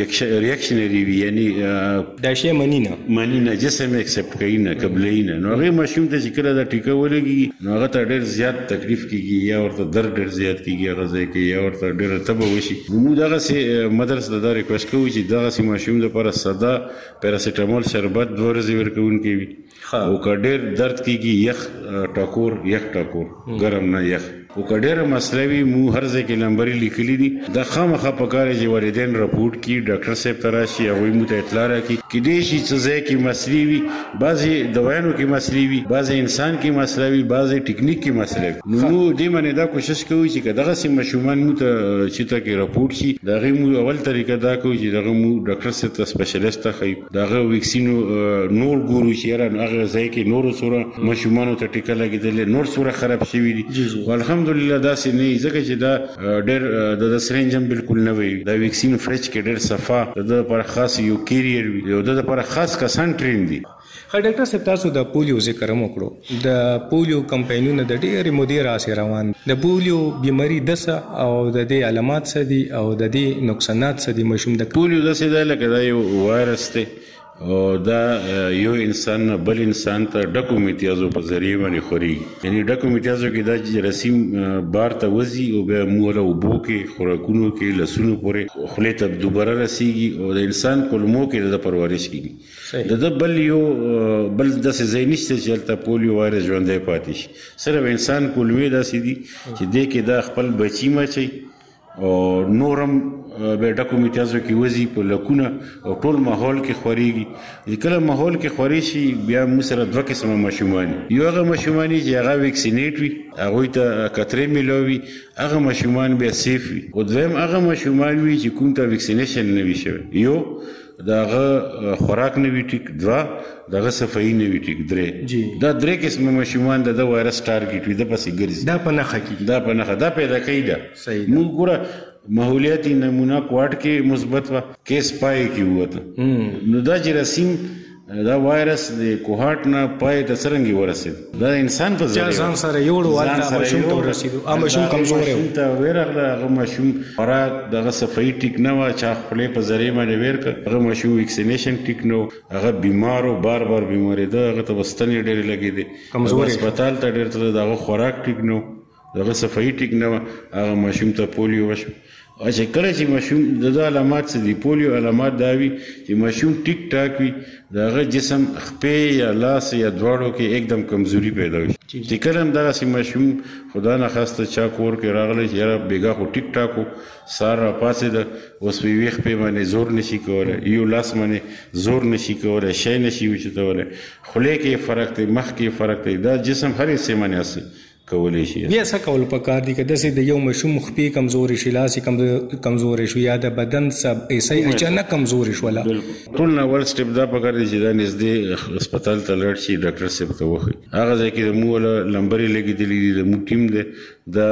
ریاکشنري وي، یعنی دا شی مني نه مني نه جسم اکسپټ کوي نه، قبلوي نه. نو هغې ماشوم ته چې کله دا ټیکه ولګي نو هغه ته ډېر زیات تکلیف کېږي، یا ورته درد ډېر زیات کېږي هغه ځای کې، یا ورته ډېره تبه وشي. نو موږ دغسې مدرس ته دا ریکویسټ کوو چې دغسې ماشوم دپاره ساده پیراسیټامول شربت دوه ورځې ورکوونکی وي، او که ډېر درد کېږي یخ ټاکور، یخ ټاکور، ګرم نه یخ. او که ډېره مسله وي مو هر ځای کې نمبرې لیکلي دي، دا خامخا پکار دی چې والدین راپورټ کړي، ډاکټر صاحب ته راشي، هغوی موږ ته اطلاع راکړي. کیدای شي څه ځای کې مسلې وي، بعضې دوایانو کې مسلې وي، بعضې انسان کې مسله وي، بعضې ټکنیک کې مسله وي. نو موږ دې باندې دا کوشش کوو چې که دغسې ماشومان موږ ته چېرته کې راپورټ شي، د هغې موږ اول طریقه دا کوو چې دغه موږ ډاکټر صاحب ته سپیشلیست ته ښیو، د هغه ویکسینو نور ګورو چې یاره هغه ځای کې نورو څومره ماشومانو ته ټیکه لګېدلې، نور څومره خراب شوي دي. خو الحمدلله داسې نه وي، ځکه چې دا ډېر د سرنج هم بالکل نه وي. دا ویکسین فریج کې ډېر صفا، د ده لپاره خاص یو کیریئر وي، یو د ده لپاره خاص کسان ټرین دي. ښه ډاکټر صاحب، تاسو د پولیو ذکر هم وکړو. د پولیو کمپاینونه د ډېرې مودې راهیسې روان دي. د پولیو بیماري د څه او د دې علامات څه دي او د دې نقصانات څه دي ماشوم د پولیو؟ داسې دی لکه دا یو وایرس دی، او دا یو انسان نه بل انسان ته ډکو امتیازو په ذریعه باندې خورېږي. یعنې ډکو امتیازو کې دا جراثیم بار ته وځي او بیا موږ له اوبو کې، خوراکونو کې، لاسونو پورې خولې ته دوباره رسېږي او د انسان کولمو کې د ده پرورش کېږي. د ده بل یو بل داسې ځای نشته چې هلته پولیو وایرس ژوندی پاتې شي. صرف انسان کولمې داسې دي چې دې کې دا خپل بچي مچوي او نورم به ډکو امتیازو کې وځي په لکونه او ټول ماحول کې خورېږي. کله ماحول کې خورې شي بیا موږ سره دوه قسمه ماشومان، یو هغه ماشومان چې هغه ویکسینیټ وي، هغوی ته کترې میلاوي، هغه ماشومان بیا سیف وي. او دویم هغه ماشومان وي چې کوم ته ویکسینیشن نه وي شوی، یو د هغه خوراک نه وي ټیک، دوه د هغه صفایي نه وي ټیک، درې دا درې قسمه ماشومان د ده وایرس ټارګېټ وي، د پسې ګرځي، دا په نښه کېږي، دا په نښه دا پیدا کوي. دا موږ ګوره ماحولیاتي نمونه کوارټ کې مثبت وه، کیس پای کې ووته. نو دا جراثیم دا وایرس د کوهاټ نه پای ته څرنګه ورسېد، دا انسان په ذریعه ځان سره یوړو والته ماشوم ته ورسېدو، هغه ماشوم کمزوری و، ته ورغله، هغه ماشوم خوراک دغه صفایي ټیک نه وه، چا خولې په ذریعه باندې ویر کړ، هغه ماشوم ویکسینیشن ټیک نه و، هغه بیمار و، بار بار بیمارېده، هغه ته به ستنې ډېرې لګېدې، هسپتال ته ډېر تلل، د هغه خوراک ټیک نه و، دغه صفایي ټیک نه وه، هغه ماشوم ته پولیو وشو. چې کله چې ماشوم د ده علامات څه دي، پولیو علامات دا وي چې ماشوم ټیک ټاک وي، د هغه جسم خپې یا لاس یا دواړو کې एकदम کمزوري پیدا وي. چې کله هم دغسې ماشوم خدا نخواسته چا کور کې راغلی چې یاره بېګا خو ټیک ټاک و، سهار را پاڅېده، اوس په یوې خپې باندې زور نشي کولی، یو لاس باندې زور نشي کولی، شی نشي وچتولی، خولې کې فرق دی، مخ کې فرق دی، دا جسم هر حصې باندې اثر کولی شي. بیا څه کول پکار دي که داسې د یو ماشوم خپې کمزورې شي، لاس یې کمزورې شو، یا د بدن سب حصه اچانک کمزورې شوله؟ ټول نه اول سټپ دا پکار دی چې دا نږدې هسپتال ته لاړ شي، ډاکټر صاحب ته وښایي. هغه ځای کې د موږ لمبرې لګېدلې دي، د موږ ټیم دی، دا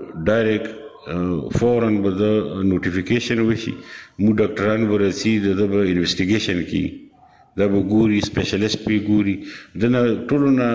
ډایرکټ فوراً به د نوټیفیکیشن وشي، موږ ډاکټران به رسي، د ده به انویسټیګیشن کېږي، دا به ګوري، سپیشلیست پې ګوري. د نه ټولو نه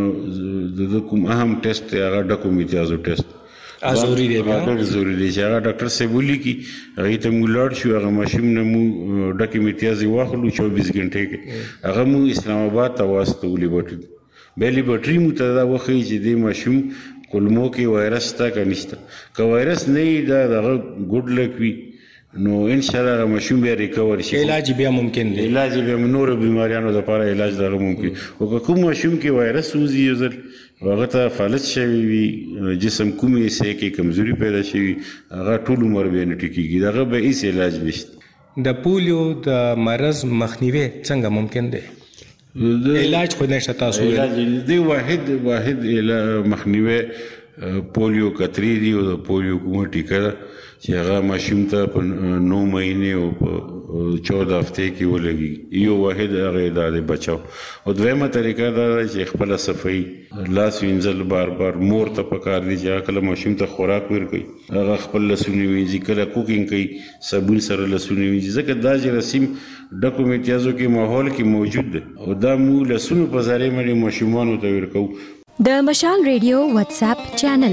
د ده کوم اهم ټیسټ دی هغه ډکو امتیازو ټیسټ ضروري دی، ډېر ضروري دی چې هغه ډاکټر صاحب ولیکي، هغې ته موږ لاړ شو، هغه ماشوم نه موږ ډک امتیاز یې واخلو چوبیس غنټې کې، هغه موږ اسلام آباد ته واستو لیبارټري. بیا لیبارټري موږ ته دا وښیي چې دې ماشوم کولمو کې وایرس شته که نشته. که وایرس نه وي دا د هغه ګوډ لک وي نو ان شاء الله ماشوم بیا ریکور شي، علاج بیا ممکن دی، علاج بیا نور بیماریانو لپاره علاج دغه ممکن. او که کوم ماشوم کې وایرس وځي یو ځل، هغه ته فلج شوی وي، جسم کومې حصې کې کمزوري پیدا شوي، هغه ټول عمر بیا نه ټیکېږي، دغه به هېڅ علاج نشته. د پولیو د مرض مخنیوی څنګه ممکن دی؟ علاج خو نشته تاسو علاج دی واحد واحد مخنیوي پولیو کتری دی او پولیو کومه ټیکه چې هغه ماشوم ته په نو مهینه او په چودہ هفته کې ولګي یو واحد هغه د بچاو او دویمه طریقه دا چې خپل صفائی لاس وینځل بار بار مور ته پکار دي چې کله ماشوم ته خوراک ورکړي هغه خپل لسونی وینځي کله کوکینګ کوي صابون سره لسونی وینځي ځکه دا چې رسیم ډاکومنټیازو کې ماحول کې موجود ده او دا مو لسونو په ذریعہ باندې ماشومان ته ورکو د مشال ریډیو واتس اپ چینل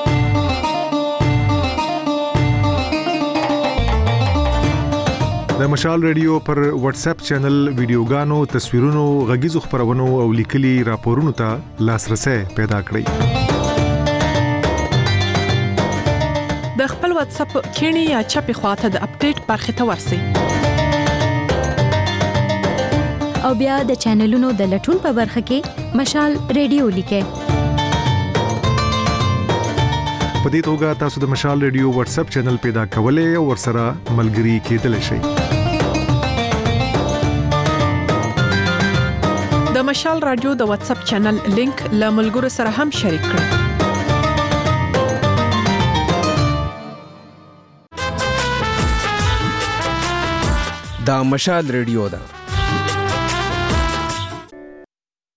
د مشال ریډیو پر واتس اپ چینل ویډیوګانو تصویرونو غږیزو خبرونو او لیکلي راپورونو ته لاسرسي پیدا کړئ د خپل واتس اپ کینی یا چپی خواته د اپډیټ برخه ته ورسئ او بیا د چینلونو د لټون په برخه کې مشال ریډیو لیکئ په دې توګه تاسو د مشال ریډیو واتس اپ چینل پیدا کولای او ورسره ملګري کېدلی شئ د مشال رادیو د واتس اپ چینل لینک له ملګرو سره هم شریک کړئ دا مشال ریډیو ده